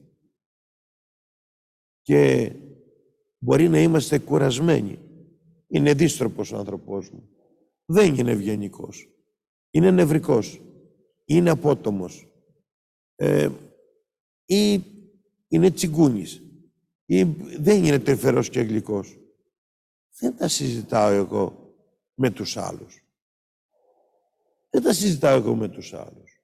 Και μπορεί να είμαστε κουρασμένοι. Είναι δύστροπος ο άνθρωπός μου. Δεν είναι ευγενικός. Είναι νευρικός. Είναι απότομος. Ε, ή είναι τσιγκούνης. Ή δεν είναι τρυφερός και γλυκός. Δεν τα συζητάω εγώ με τους άλλους. Δεν τα συζητάω εγώ με τους άλλους.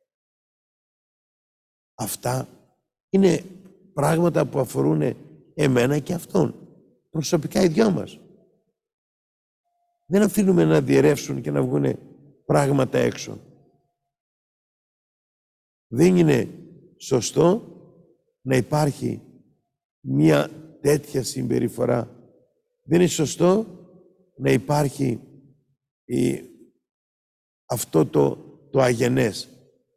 Αυτά είναι πράγματα που αφορούν εμένα και αυτόν. Προσωπικά οι δυο μας. Δεν αφήνουμε να διαιρεύσουν και να βγουν πράγματα έξω. Δεν είναι σωστό να υπάρχει μια τέτοια συμπεριφορά. Δεν είναι σωστό να υπάρχει η, αυτό το, το αγενές.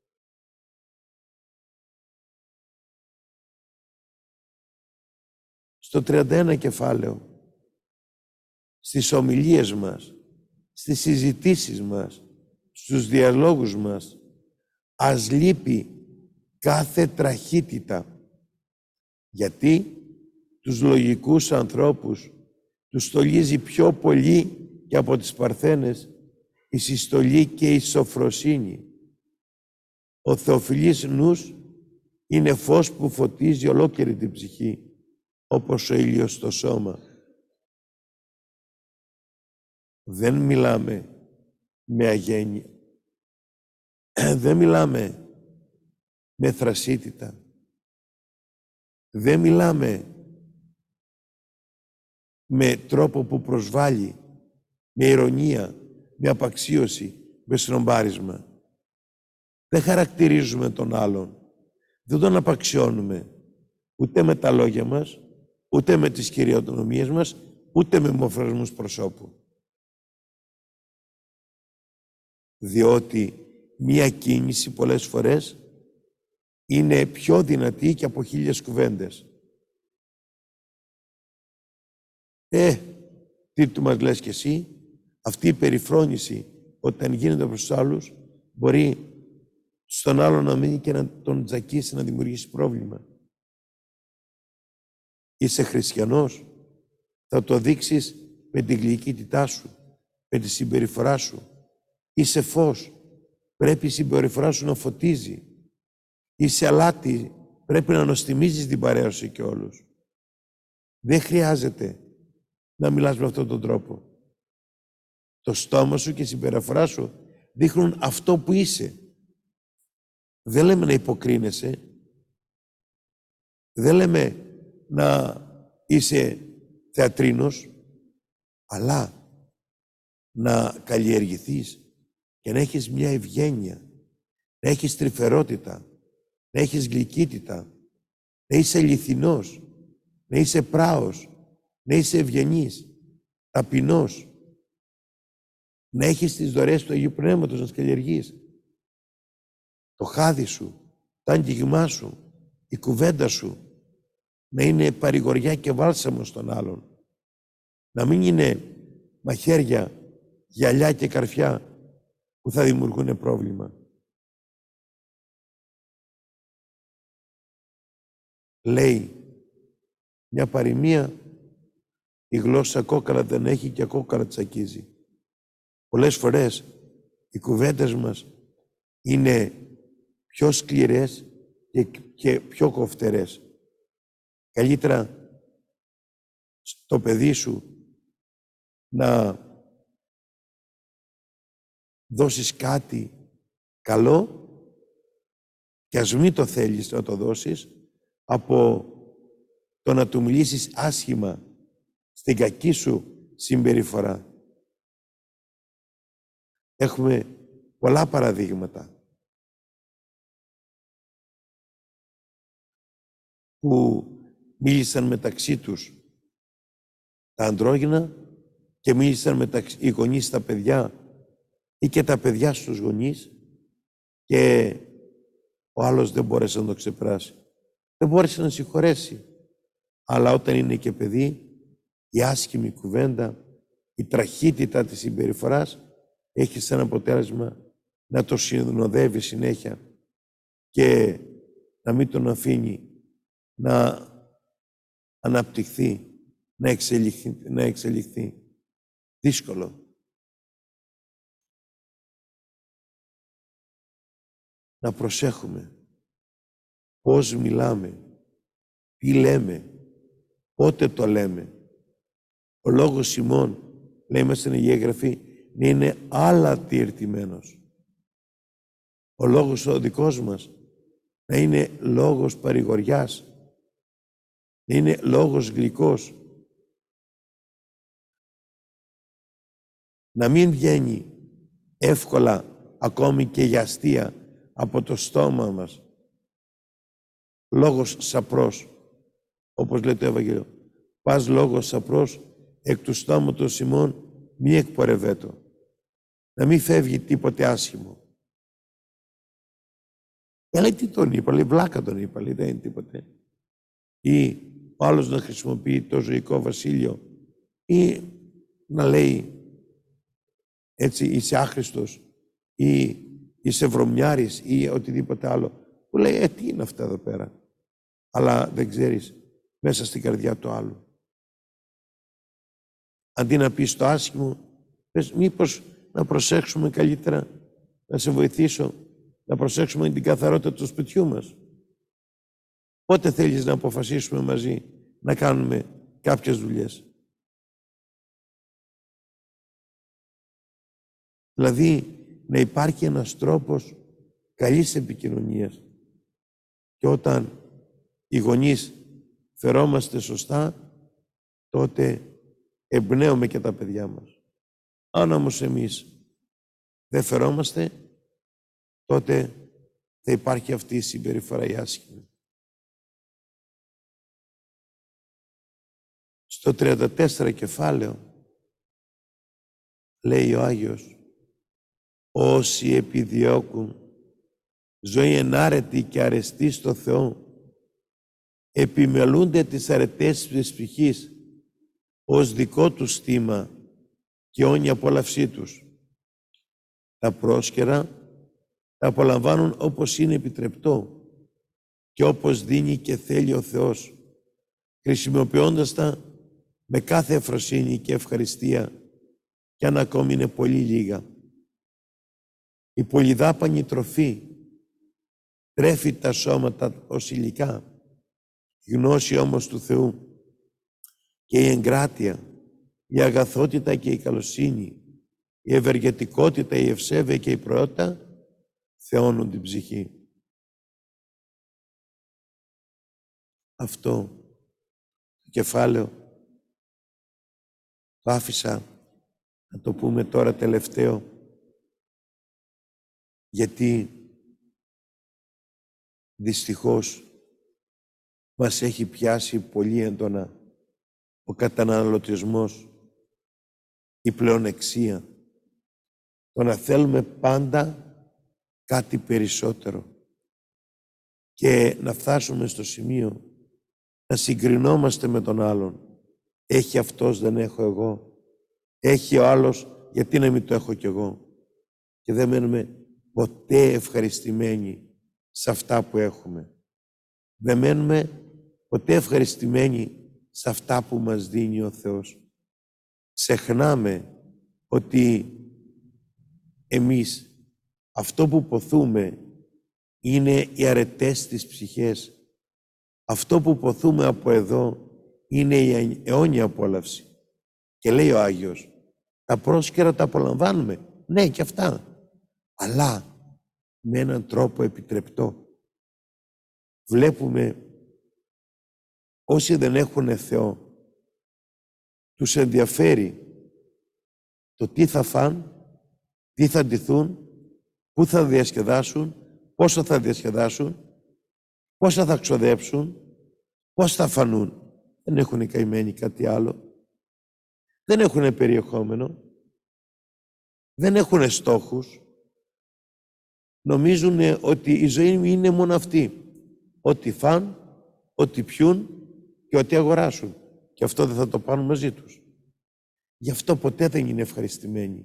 Στο τριάντα ένα κεφάλαιο, στις ομιλίες μας, στις συζητήσεις μας, στους διαλόγους μας, ας λείπει κάθε τραχύτητα. Γιατί τους λογικούς ανθρώπους τους στολίζει πιο πολύ και από τις παρθένες η συστολή και η σοφροσύνη. Ο θεοφιλής νους είναι φως που φωτίζει ολόκληρη την ψυχή, όπως ο ήλιος στο σώμα. Δεν μιλάμε με αγένεια. Δεν μιλάμε με θρασίτητα. Δεν μιλάμε με τρόπο που προσβάλλει, με ειρωνία, με απαξίωση, με στρομπάρισμα. Δεν χαρακτηρίζουμε τον άλλον. Δεν τον απαξιώνουμε ούτε με τα λόγια μας, ούτε με τις κυριοτονομίες μας, ούτε με μορφασμούς προσώπου. Διότι μία κίνηση πολλές φορές είναι πιο δυνατή και από χίλιες κουβέντες. Ε, τι του μας λες κι εσύ, αυτή η περιφρόνηση όταν γίνεται προς τους άλλους μπορεί στον άλλον να μείνει και να τον τζακίσει, να δημιουργήσει πρόβλημα. Είσαι χριστιανός, θα το δείξεις με την γλυκύτητά σου, με τη συμπεριφορά σου. Είσαι φως, πρέπει η συμπεριφορά σου να φωτίζει. Είσαι αλάτι, πρέπει να νοστιμίζεις την παρέα σου και όλους. Δεν χρειάζεται να μιλάς με αυτόν τον τρόπο. Το στόμα σου και η συμπεριφορά σου δείχνουν αυτό που είσαι. Δεν λέμε να υποκρίνεσαι. Δεν λέμε να είσαι θεατρίνος, αλλά να καλλιεργηθείς και να έχεις μια ευγένεια, να έχεις τρυφερότητα, να έχεις γλυκύτητα, να είσαι αληθινός, να είσαι πράος, να είσαι ευγενής, ταπεινός, να έχεις τις δωρεές του Αγίου Πνεύματος, να τις καλλιεργείς. Το χάδι σου, το άγγιγμά σου, η κουβέντα σου να είναι παρηγοριά και βάλσαμο στον άλλον. Να μην είναι μαχαίρια, γυαλιά και καρφιά που θα δημιουργούν πρόβλημα. Λέει μια παροιμία, η γλώσσα κόκαλα δεν έχει και κόκαλα τσακίζει. Πολλές φορές οι κουβέντες μας είναι πιο σκληρές και, και πιο κοφτερές. Καλύτερα στο παιδί σου να δώσεις κάτι καλό και ας μην το θέλεις να το δώσεις, από το να του μιλήσεις άσχημα στην κακή σου συμπεριφορά. Έχουμε πολλά παραδείγματα που μίλησαν μεταξύ τους τα αντρόγυνα και μίλησαν μεταξύ οι γονείς στα παιδιά ή και τα παιδιά στους γονείς και ο άλλος δεν μπόρεσε να το ξεπεράσει. Δεν μπόρεσε να συγχωρέσει. Αλλά όταν είναι και παιδί, η άσχημη κουβέντα, η τραχύτητα της συμπεριφοράς έχει σαν αποτέλεσμα να το συνοδεύει συνέχεια και να μην τον αφήνει να αναπτυχθεί, να εξελιχθεί. Να εξελιχθεί. Δύσκολο. Να προσέχουμε πώς μιλάμε, τι λέμε, πότε το λέμε. Ο λόγος ημών, λέει μέσα στην Αγία Γραφή, να είναι άλλα τυρτημένος. Ο λόγος ο δικός μας να είναι λόγος παρηγοριάς, να είναι λόγος γλυκός. Να μην βγαίνει εύκολα ακόμη και για αστεία από το στόμα μας. λόγος σαπρός, όπως λέει το Ευαγγέλιο. Πας λόγος σαπρός, εκ του στόματος ημών μη εκπορευέτω. Να μην φεύγει τίποτε άσχημο. Ε, λέει τι τον είπα, λέει βλάκα τον είπα, λέει δεν είναι τίποτε. Ή ο άλλος να χρησιμοποιεί το ζωικό βασίλειο ή να λέει έτσι είσαι άχρηστος ή είσαι βρωμιάρης ή οτιδήποτε άλλο. Που λέει ε τι είναι αυτά εδώ πέρα. Αλλά δεν ξέρεις μέσα στην καρδιά του άλλου. Αντί να πεις το άσχημο, πες μήπως να προσέξουμε καλύτερα, να σε βοηθήσω, να προσέξουμε την καθαρότητα του σπιτιού μας. Πότε θέλεις να αποφασίσουμε μαζί να κάνουμε κάποιες δουλειές. Δηλαδή, να υπάρχει ένας τρόπος καλής επικοινωνίας. Και όταν οι γονείς φερόμαστε σωστά, τότε εμπνέουμε και τα παιδιά μας. Αν όμως εμείς δεν φερόμαστε, τότε θα υπάρχει αυτή η συμπεριφορά η άσχημη. Στο τριάντα τέσσερα κεφάλαιο λέει ο Άγιος, όσοι επιδιώκουν ζωή ενάρετη και αρεστή στο Θεό, επιμελούνται τις αρετές της ψυχής ως δικό τους στήμα και όνια απόλαυσή τους. Τα πρόσκαιρα τα απολαμβάνουν όπως είναι επιτρεπτό και όπως δίνει και θέλει ο Θεός, χρησιμοποιώντας τα με κάθε ευφροσύνη και ευχαριστία, κι αν ακόμη είναι πολύ λίγα. Η πολυδάπανη τροφή τρέφει τα σώματα ως υλικά, η γνώση όμως του Θεού και η εγκράτεια, η αγαθότητα και η καλοσύνη, η ευεργετικότητα, η ευσέβεια και η προότητα θεώνουν την ψυχή. Αυτό το κεφάλαιο το άφησα να το πούμε τώρα τελευταίο, γιατί δυστυχώς μας έχει πιάσει πολύ έντονα ο καταναλωτισμός, η πλεονεξία, το να θέλουμε πάντα κάτι περισσότερο και να φτάσουμε στο σημείο να συγκρινόμαστε με τον άλλον. Έχει αυτός, δεν έχω εγώ. Έχει ο άλλος, γιατί να μην το έχω κι εγώ. Και δεν μένουμε ποτέ ευχαριστημένοι σε αυτά που έχουμε. Δεν μένουμε ποτέ ευχαριστημένοι σε αυτά που μας δίνει ο Θεός. Ξεχνάμε ότι εμείς αυτό που ποθούμε είναι οι αρετές της ψυχές. Αυτό που ποθούμε από εδώ είναι η αιώνια απόλαυση. Και λέει ο Άγιος, τα πρόσκαιρα τα απολαμβάνουμε. Ναι, και αυτά. Αλλά με έναν τρόπο επιτρεπτό. Βλέπουμε όσοι δεν έχουν Θεό, τους ενδιαφέρει το τι θα φαν, τι θα ντυθούν, πού θα διασκεδάσουν, πόσο θα διασκεδάσουν, πόσα θα ξοδέψουν, πώς θα φανούν. Δεν έχουν οι καημένοι κάτι άλλο. Δεν έχουν περιεχόμενο. Δεν έχουν στόχους. Νομίζουν ότι η ζωή είναι μόνο αυτή. Ό,τι φαν, ό,τι πιούν και ό,τι αγοράσουν. Και αυτό δεν θα το πάρουν μαζί τους. Γι' αυτό ποτέ δεν είναι ευχαριστημένοι.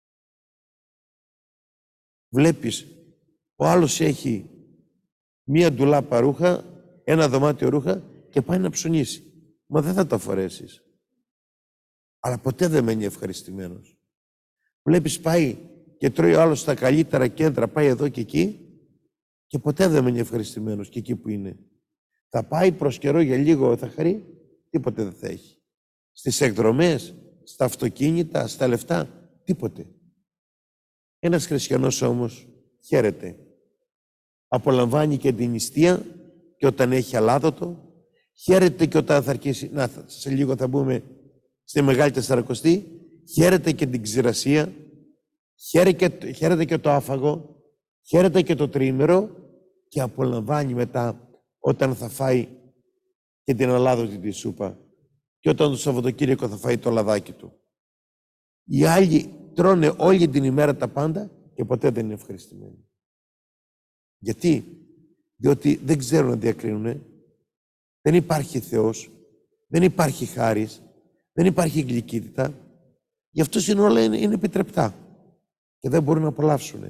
Βλέπεις, ο άλλος έχει μία ντουλάπα ρούχα, ένα δωμάτιο ρούχα και πάει να ψωνίσει. Μα δεν θα τα φορέσεις. Αλλά ποτέ δεν μένει ευχαριστημένος. Βλέπεις, πάει και τρώει ο άλλος στα καλύτερα κέντρα, πάει εδώ και εκεί και ποτέ δεν μένει ευχαριστημένος και εκεί που είναι. Θα πάει προς καιρό για λίγο, θα χαρεί, τίποτε δεν θα έχει. Στις εκδρομές, στα αυτοκίνητα, στα λεφτά, τίποτε. Ένας χριστιανός όμως χαίρεται. Απολαμβάνει και την νηστεία και όταν έχει αλάδοτο, χαίρεται και όταν θα αρχίσει, να, σε λίγο θα μπούμε στη Μεγάλη Τεσσαρακοστή, χαίρεται και την ξηρασία, χαίρεται, χαίρεται και το άφαγο, χαίρεται και το τριήμερο και απολαμβάνει μετά όταν θα φάει και την αλάδοτη τη σούπα και όταν το Σαββατοκύριακο θα φάει το λαδάκι του. Οι άλλοι τρώνε όλη την ημέρα τα πάντα και ποτέ δεν είναι ευχαριστημένοι. Γιατί? Διότι δεν ξέρουν να διακρίνουν. Δεν υπάρχει Θεός, δεν υπάρχει χάρις, δεν υπάρχει γλυκύτητα. Γι' αυτό είναι όλα είναι, είναι επιτρεπτά και δεν μπορούν να απολαύσουν.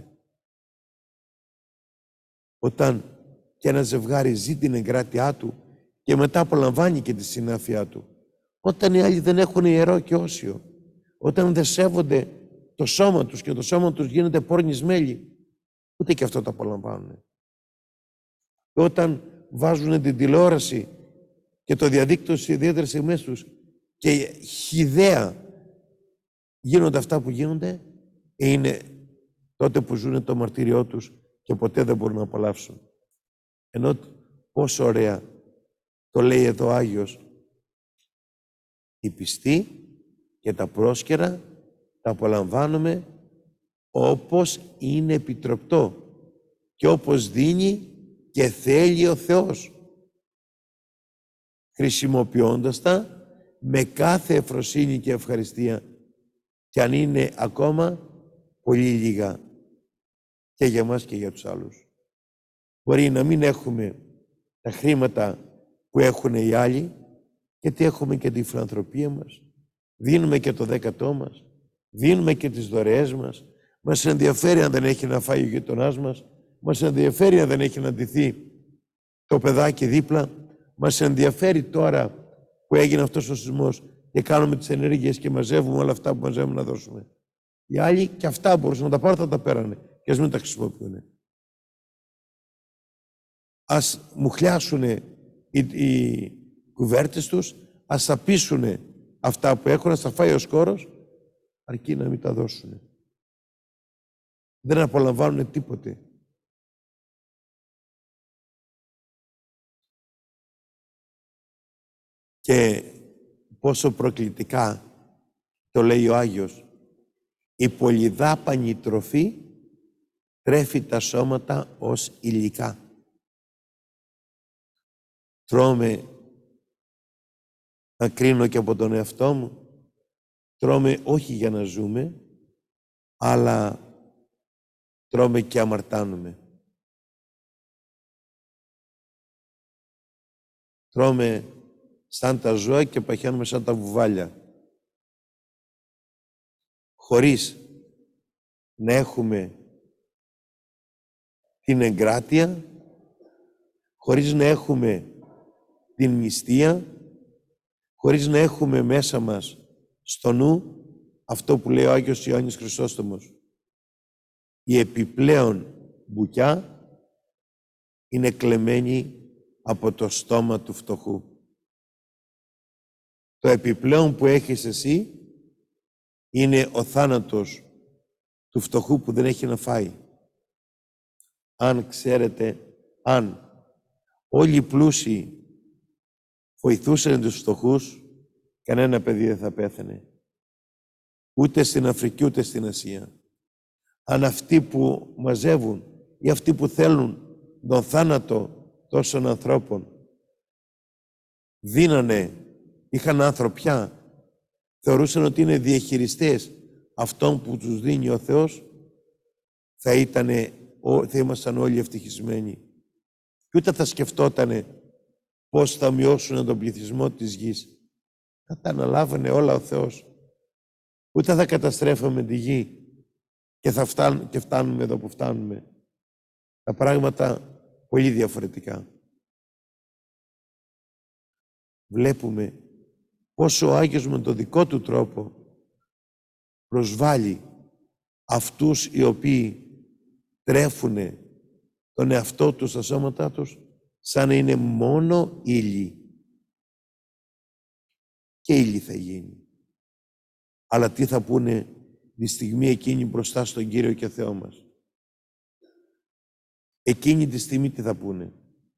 Όταν και ένα ζευγάρι ζει την εγκράτειά του και μετά απολαμβάνει και τη συνάφειά του, όταν οι άλλοι δεν έχουν ιερό και όσιο, όταν δεν σέβονται το σώμα τους και το σώμα τους γίνεται πόρνης μέλι, ούτε και αυτό το απολαμβάνουν. Όταν βάζουν την τηλεόραση και το διαδίκτυο στις ιδιαίτερες στιγμές τους και χυδαία γίνονται αυτά που γίνονται, είναι τότε που ζουν το μαρτύριό τους και ποτέ δεν μπορούν να απολαύσουν. Ενώ πόσο ωραία το λέει εδώ ο Άγιος, οι πιστοί και τα πρόσκαιρα τα απολαμβάνουμε όπως είναι επιτρεπτό και όπως δίνει και θέλει ο Θεός, χρησιμοποιώντας τα με κάθε ευφροσύνη και ευχαριστία, και αν είναι ακόμα πολύ λίγα και για μας και για τους άλλους. Μπορεί να μην έχουμε τα χρήματα που έχουν οι άλλοι, γιατί έχουμε και τη φιλανθρωπία μας, δίνουμε και το δέκατό μας, δίνουμε και τις δωρεές μας, μας ενδιαφέρει αν δεν έχει να φάει ο γειτονάς μας, μας ενδιαφέρει αν δεν έχει να ντυθεί το παιδάκι δίπλα, μας ενδιαφέρει τώρα που έγινε αυτός ο σεισμός και κάνουμε τις ενέργειες και μαζεύουμε όλα αυτά που μαζεύουμε να δώσουμε. Οι άλλοι και αυτά μπορούσαν να τα πάρουν, θα τα πέρανε και ας μην τα χρησιμοποιούν. Ας μουχλιάσουν οι, οι κουβέρτες τους, ας τα πείσουν αυτά που έχουν, ας τα φάει ο σκόρος, αρκεί να μην τα δώσουν. Δεν απολαμβάνουν τίποτε. Και πόσο προκλητικά το λέει ο Άγιος, η πολυδάπανη τροφή τρέφει τα σώματα ως υλικά. Τρώμε, να κρίνω και από τον εαυτό μου, τρώμε όχι για να ζούμε, αλλά τρώμε και αμαρτάνουμε. Τρώμε σαν τα ζώα και παχαίνουμε σαν τα βουβάλια. Χωρίς να έχουμε την εγκράτεια, χωρίς να έχουμε την νηστεία, χωρίς να έχουμε μέσα μας στο νου αυτό που λέει ο Άγιος Ιωάννης Χρυσόστομος. Η επιπλέον μπουκιά είναι κλεμμένη από το στόμα του φτωχού. Το επιπλέον που έχεις εσύ είναι ο θάνατος του φτωχού που δεν έχει να φάει. Αν ξέρετε, αν όλοι οι πλούσιοι βοηθούσαν τους φτωχούς, κανένα παιδί δεν θα πέθανε. Ούτε στην Αφρική, ούτε στην Ασία. Αν αυτοί που μαζεύουν ή αυτοί που θέλουν τον θάνατο τόσων ανθρώπων δίνανε, είχαν ανθρωπιά, θεωρούσαν ότι είναι διαχειριστές αυτών που τους δίνει ο Θεός, θα, ήτανε, θα ήμασταν όλοι ευτυχισμένοι. Και ούτε θα σκεφτότανε πώς θα μειώσουν τον πληθυσμό της γης. Θα τα αναλάβανε όλα ο Θεός. Ούτε θα καταστρέφαμε τη γη και θα φτάνουμε, και φτάνουμε εδώ που φτάνουμε. Τα πράγματα πολύ διαφορετικά. Βλέπουμε πόσο ο Άγιος με τον δικό του τρόπο προσβάλλει αυτούς οι οποίοι τρέφουνε τον εαυτό τους στα σώματά τους σαν να είναι μόνο ύλη. Και ύλη θα γίνει. Αλλά τι θα πούνε τη στιγμή εκείνη μπροστά στον Κύριο και Θεό μας. Εκείνη τη στιγμή τι θα πούνε.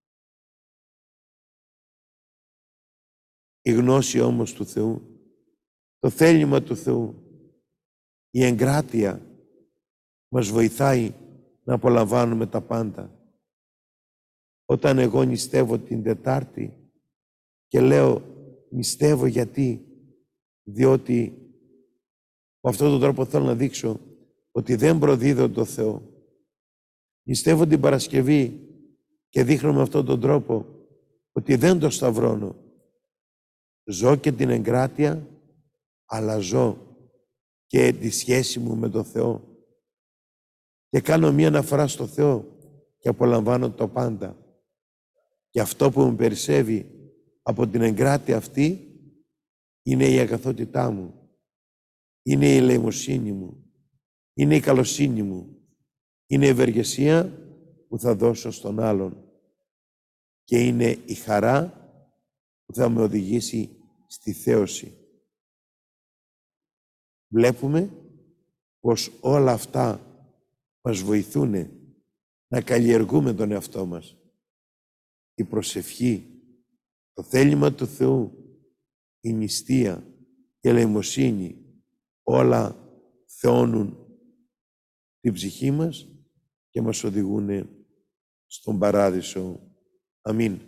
Η γνώση όμως του Θεού, το θέλημα του Θεού, η εγκράτεια μας βοηθάει να απολαμβάνουμε τα πάντα. Όταν εγώ νηστεύω την Τετάρτη και λέω νηστεύω γιατί, διότι με αυτόν τον τρόπο θέλω να δείξω ότι δεν προδίδω το Θεό. Νηστεύω την Παρασκευή και δείχνω με αυτόν τον τρόπο ότι δεν το σταυρώνω. Ζω και την εγκράτεια, αλλά ζω και τη σχέση μου με τον Θεό. Και κάνω μία αναφορά στο Θεό και απολαμβάνω το πάντα. Και αυτό που μου περισσεύει από την εγκράτεια αυτή είναι η αγαθότητά μου, είναι η ελεημοσύνη μου, είναι η καλοσύνη μου, είναι η ευεργεσία που θα δώσω στον άλλον και είναι η χαρά που θα με οδηγήσει στη θέωση. Βλέπουμε πως όλα αυτά μας βοηθούν να καλλιεργούμε τον εαυτό μας. Η προσευχή, το θέλημα του Θεού, η νηστεία, η ελεημοσύνη, όλα θεώνουν την ψυχή μας και μας οδηγούν στον παράδεισο. Αμήν.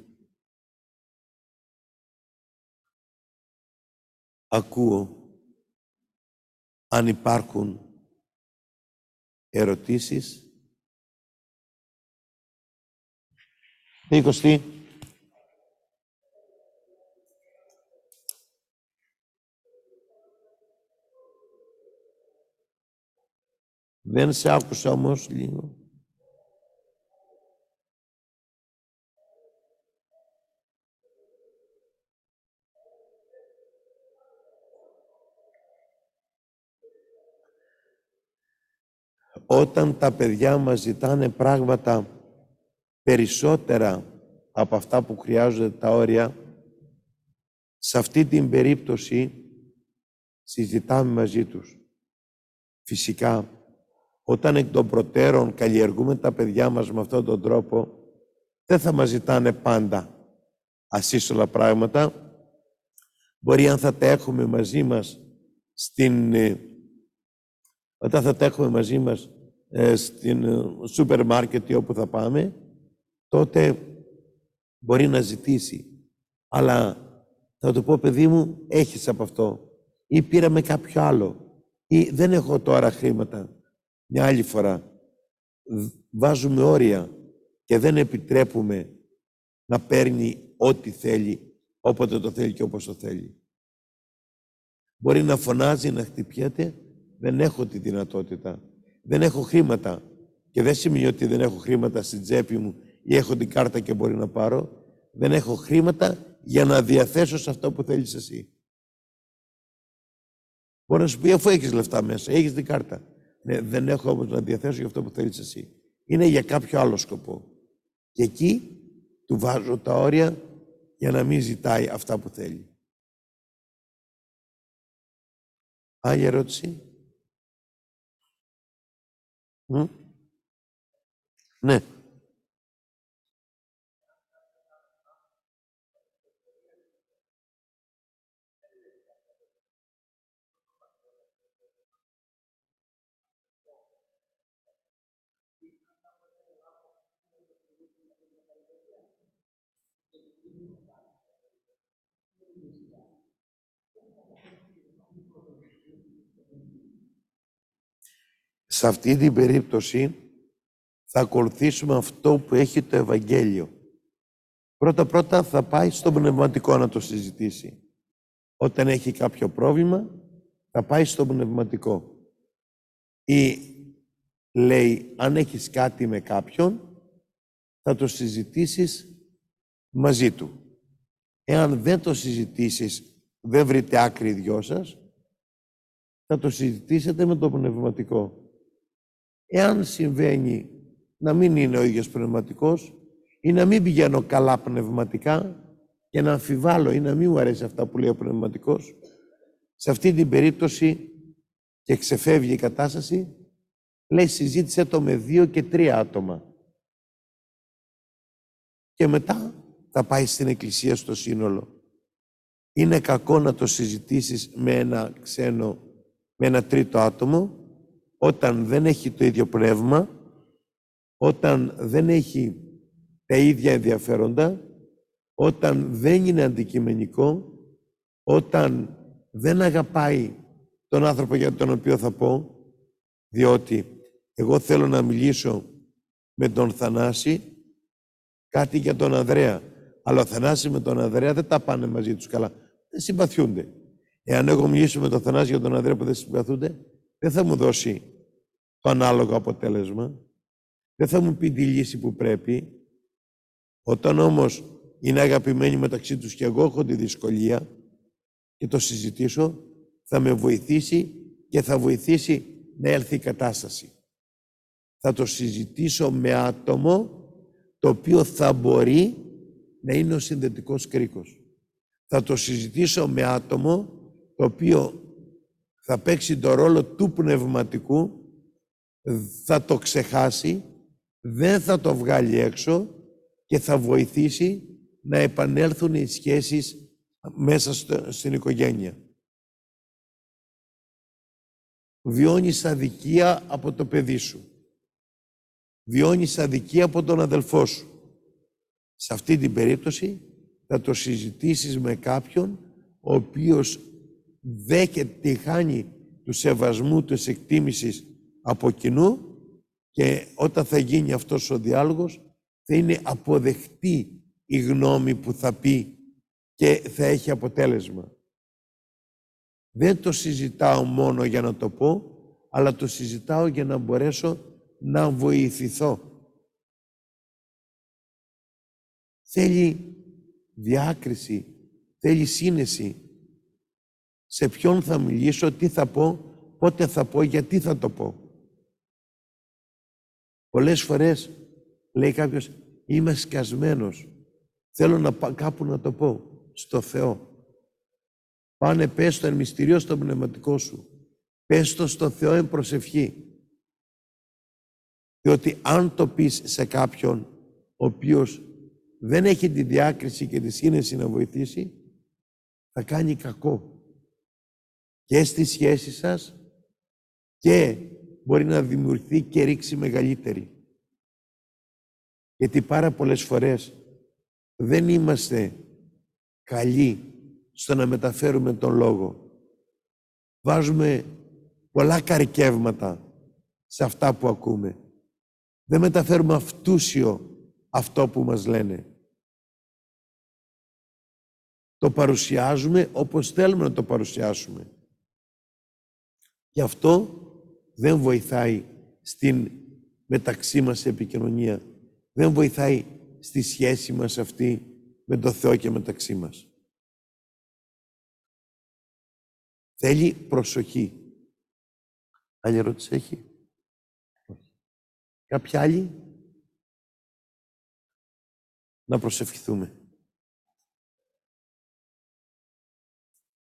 Ακούω αν υπάρχουν ερωτήσεις. Είκοστη. Δεν σε άκουσα όμως λίγο. Όταν τα παιδιά μας ζητάνε πράγματα περισσότερα από αυτά που χρειάζονται τα όρια, σε αυτή την περίπτωση συζητάμε μαζί τους. Φυσικά, όταν εκ των προτέρων καλλιεργούμε τα παιδιά μας με αυτόν τον τρόπο, δεν θα μας ζητάνε πάντα ασύστολα πράγματα. Μπορεί αν θα τα έχουμε μαζί μας στην... Όταν θα τα έχουμε μαζί μας ε, στην σούπερ μάρκετ ή όπου θα πάμε, τότε μπορεί να ζητήσει. Αλλά θα του πω, παιδί μου, έχεις από αυτό. Ή πήραμε κάποιο άλλο. Ή δεν έχω τώρα χρήματα. Μια άλλη φορά. Βάζουμε όρια και δεν επιτρέπουμε να παίρνει ό,τι θέλει, όποτε το θέλει και όπως το θέλει. Μπορεί να φωνάζει, να χτυπιέται. Δεν έχω τη δυνατότητα. Δεν έχω χρήματα. Και δεν σημαίνει ότι δεν έχω χρήματα στην τσέπη μου ή έχω την κάρτα και μπορεί να πάρω. Δεν έχω χρήματα για να διαθέσω σε αυτό που θέλεις εσύ. Μπορεί να σου πει, αφού έχεις λεφτά μέσα, έχεις την κάρτα. Ναι, δεν έχω όμως να διαθέσω για αυτό που θέλεις εσύ. Είναι για κάποιο άλλο σκοπό. Και εκεί του βάζω τα όρια για να μην ζητάει αυτά που θέλει. Άλλη ερώτηση. Μ? Ναι. Σε αυτή την περίπτωση θα ακολουθήσουμε αυτό που έχει το Ευαγγέλιο. Πρώτα-πρώτα θα πάει στο πνευματικό να το συζητήσει. Όταν έχει κάποιο πρόβλημα, θα πάει στο πνευματικό. Ή λέει, αν έχεις κάτι με κάποιον, θα το συζητήσεις μαζί του. Εάν δεν το συζητήσεις, δεν βρείτε άκρη οι δυο σας, θα το συζητήσετε με το πνευματικό. Εάν συμβαίνει να μην είναι ο ίδιος πνευματικός ή να μην πηγαίνω καλά πνευματικά και να αμφιβάλλω ή να μην μου αρέσει αυτά που λέει ο πνευματικός, σε αυτή την περίπτωση και ξεφεύγει η κατάσταση, λέει συζήτησε το με δύο και τρία άτομα. Και μετά θα πάει στην εκκλησία στο σύνολο. Είναι κακό να το συζητήσεις με ένα ξένο, με ένα τρίτο άτομο, όταν δεν έχει το ίδιο πνεύμα, όταν δεν έχει τα ίδια ενδιαφέροντα, όταν δεν είναι αντικειμενικό, όταν δεν αγαπάει τον άνθρωπο για τον οποίο θα πω, διότι εγώ θέλω να μιλήσω με τον Θανάση κάτι για τον Ανδρέα, αλλά ο Θανάσης με τον Ανδρέα δεν τα πάνε μαζί τους καλά, δεν συμπαθιούνται. Εάν εγώ μιλήσω με τον Θανάση για τον Ανδρέα που δεν συμπαθούνται, δεν θα μου δώσει το ανάλογο αποτέλεσμα, δεν θα μου πει τη λύση που πρέπει. Όταν όμως είναι αγαπημένοι μεταξύ τους και εγώ έχω τη δυσκολία και το συζητήσω, θα με βοηθήσει και θα βοηθήσει να έλθει η κατάσταση. Θα το συζητήσω με άτομο το οποίο θα μπορεί να είναι ο συνδετικός κρίκος. Θα το συζητήσω με άτομο το οποίο θα παίξει το ρόλο του πνευματικού, θα το ξεχάσει, δεν θα το βγάλει έξω και θα βοηθήσει να επανέλθουν οι σχέσεις μέσα στο, στην οικογένεια. Βιώνεις αδικία από το παιδί σου. Βιώνεις αδικία από τον αδελφό σου. Σε αυτή την περίπτωση θα το συζητήσεις με κάποιον ο οποίος δέχεται τη χάνει του σεβασμού, της εκτίμησης από κοινού, και όταν θα γίνει αυτός ο διάλογος θα είναι αποδεκτή η γνώμη που θα πει και θα έχει αποτέλεσμα. Δεν το συζητάω μόνο για να το πω, αλλά το συζητάω για να μπορέσω να βοηθηθώ. Θέλει διάκριση, θέλει σύνεση. Σε ποιον θα μιλήσω, τι θα πω, πότε θα πω, γιατί θα το πω. Πολλές φορές λέει κάποιος, είμαι σκασμένος, θέλω να πάω κάπου να το πω, στο Θεό. Πάνε πες το εν μυστηριό στο πνευματικό σου. Πες το στο Θεό εν προσευχή. Διότι αν το πεις σε κάποιον ο οποίος δεν έχει τη διάκριση και τη σύνεση να βοηθήσει, θα κάνει κακό και στη σχέση σας και μπορεί να δημιουργηθεί και ρήξη μεγαλύτερη. Γιατί πάρα πολλές φορές δεν είμαστε καλοί στο να μεταφέρουμε τον λόγο. Βάζουμε πολλά καρικεύματα σε αυτά που ακούμε. Δεν μεταφέρουμε αυτούσιο αυτό που μας λένε. Το παρουσιάζουμε όπως θέλουμε να το παρουσιάσουμε. Γι' αυτό δεν βοηθάει στην μεταξύ μας επικοινωνία. Δεν βοηθάει στη σχέση μας αυτή με τον Θεό και μεταξύ μας. Θέλει προσοχή. Άλλη ερώτηση έχει? Κάποια άλλη? Να προσευχηθούμε.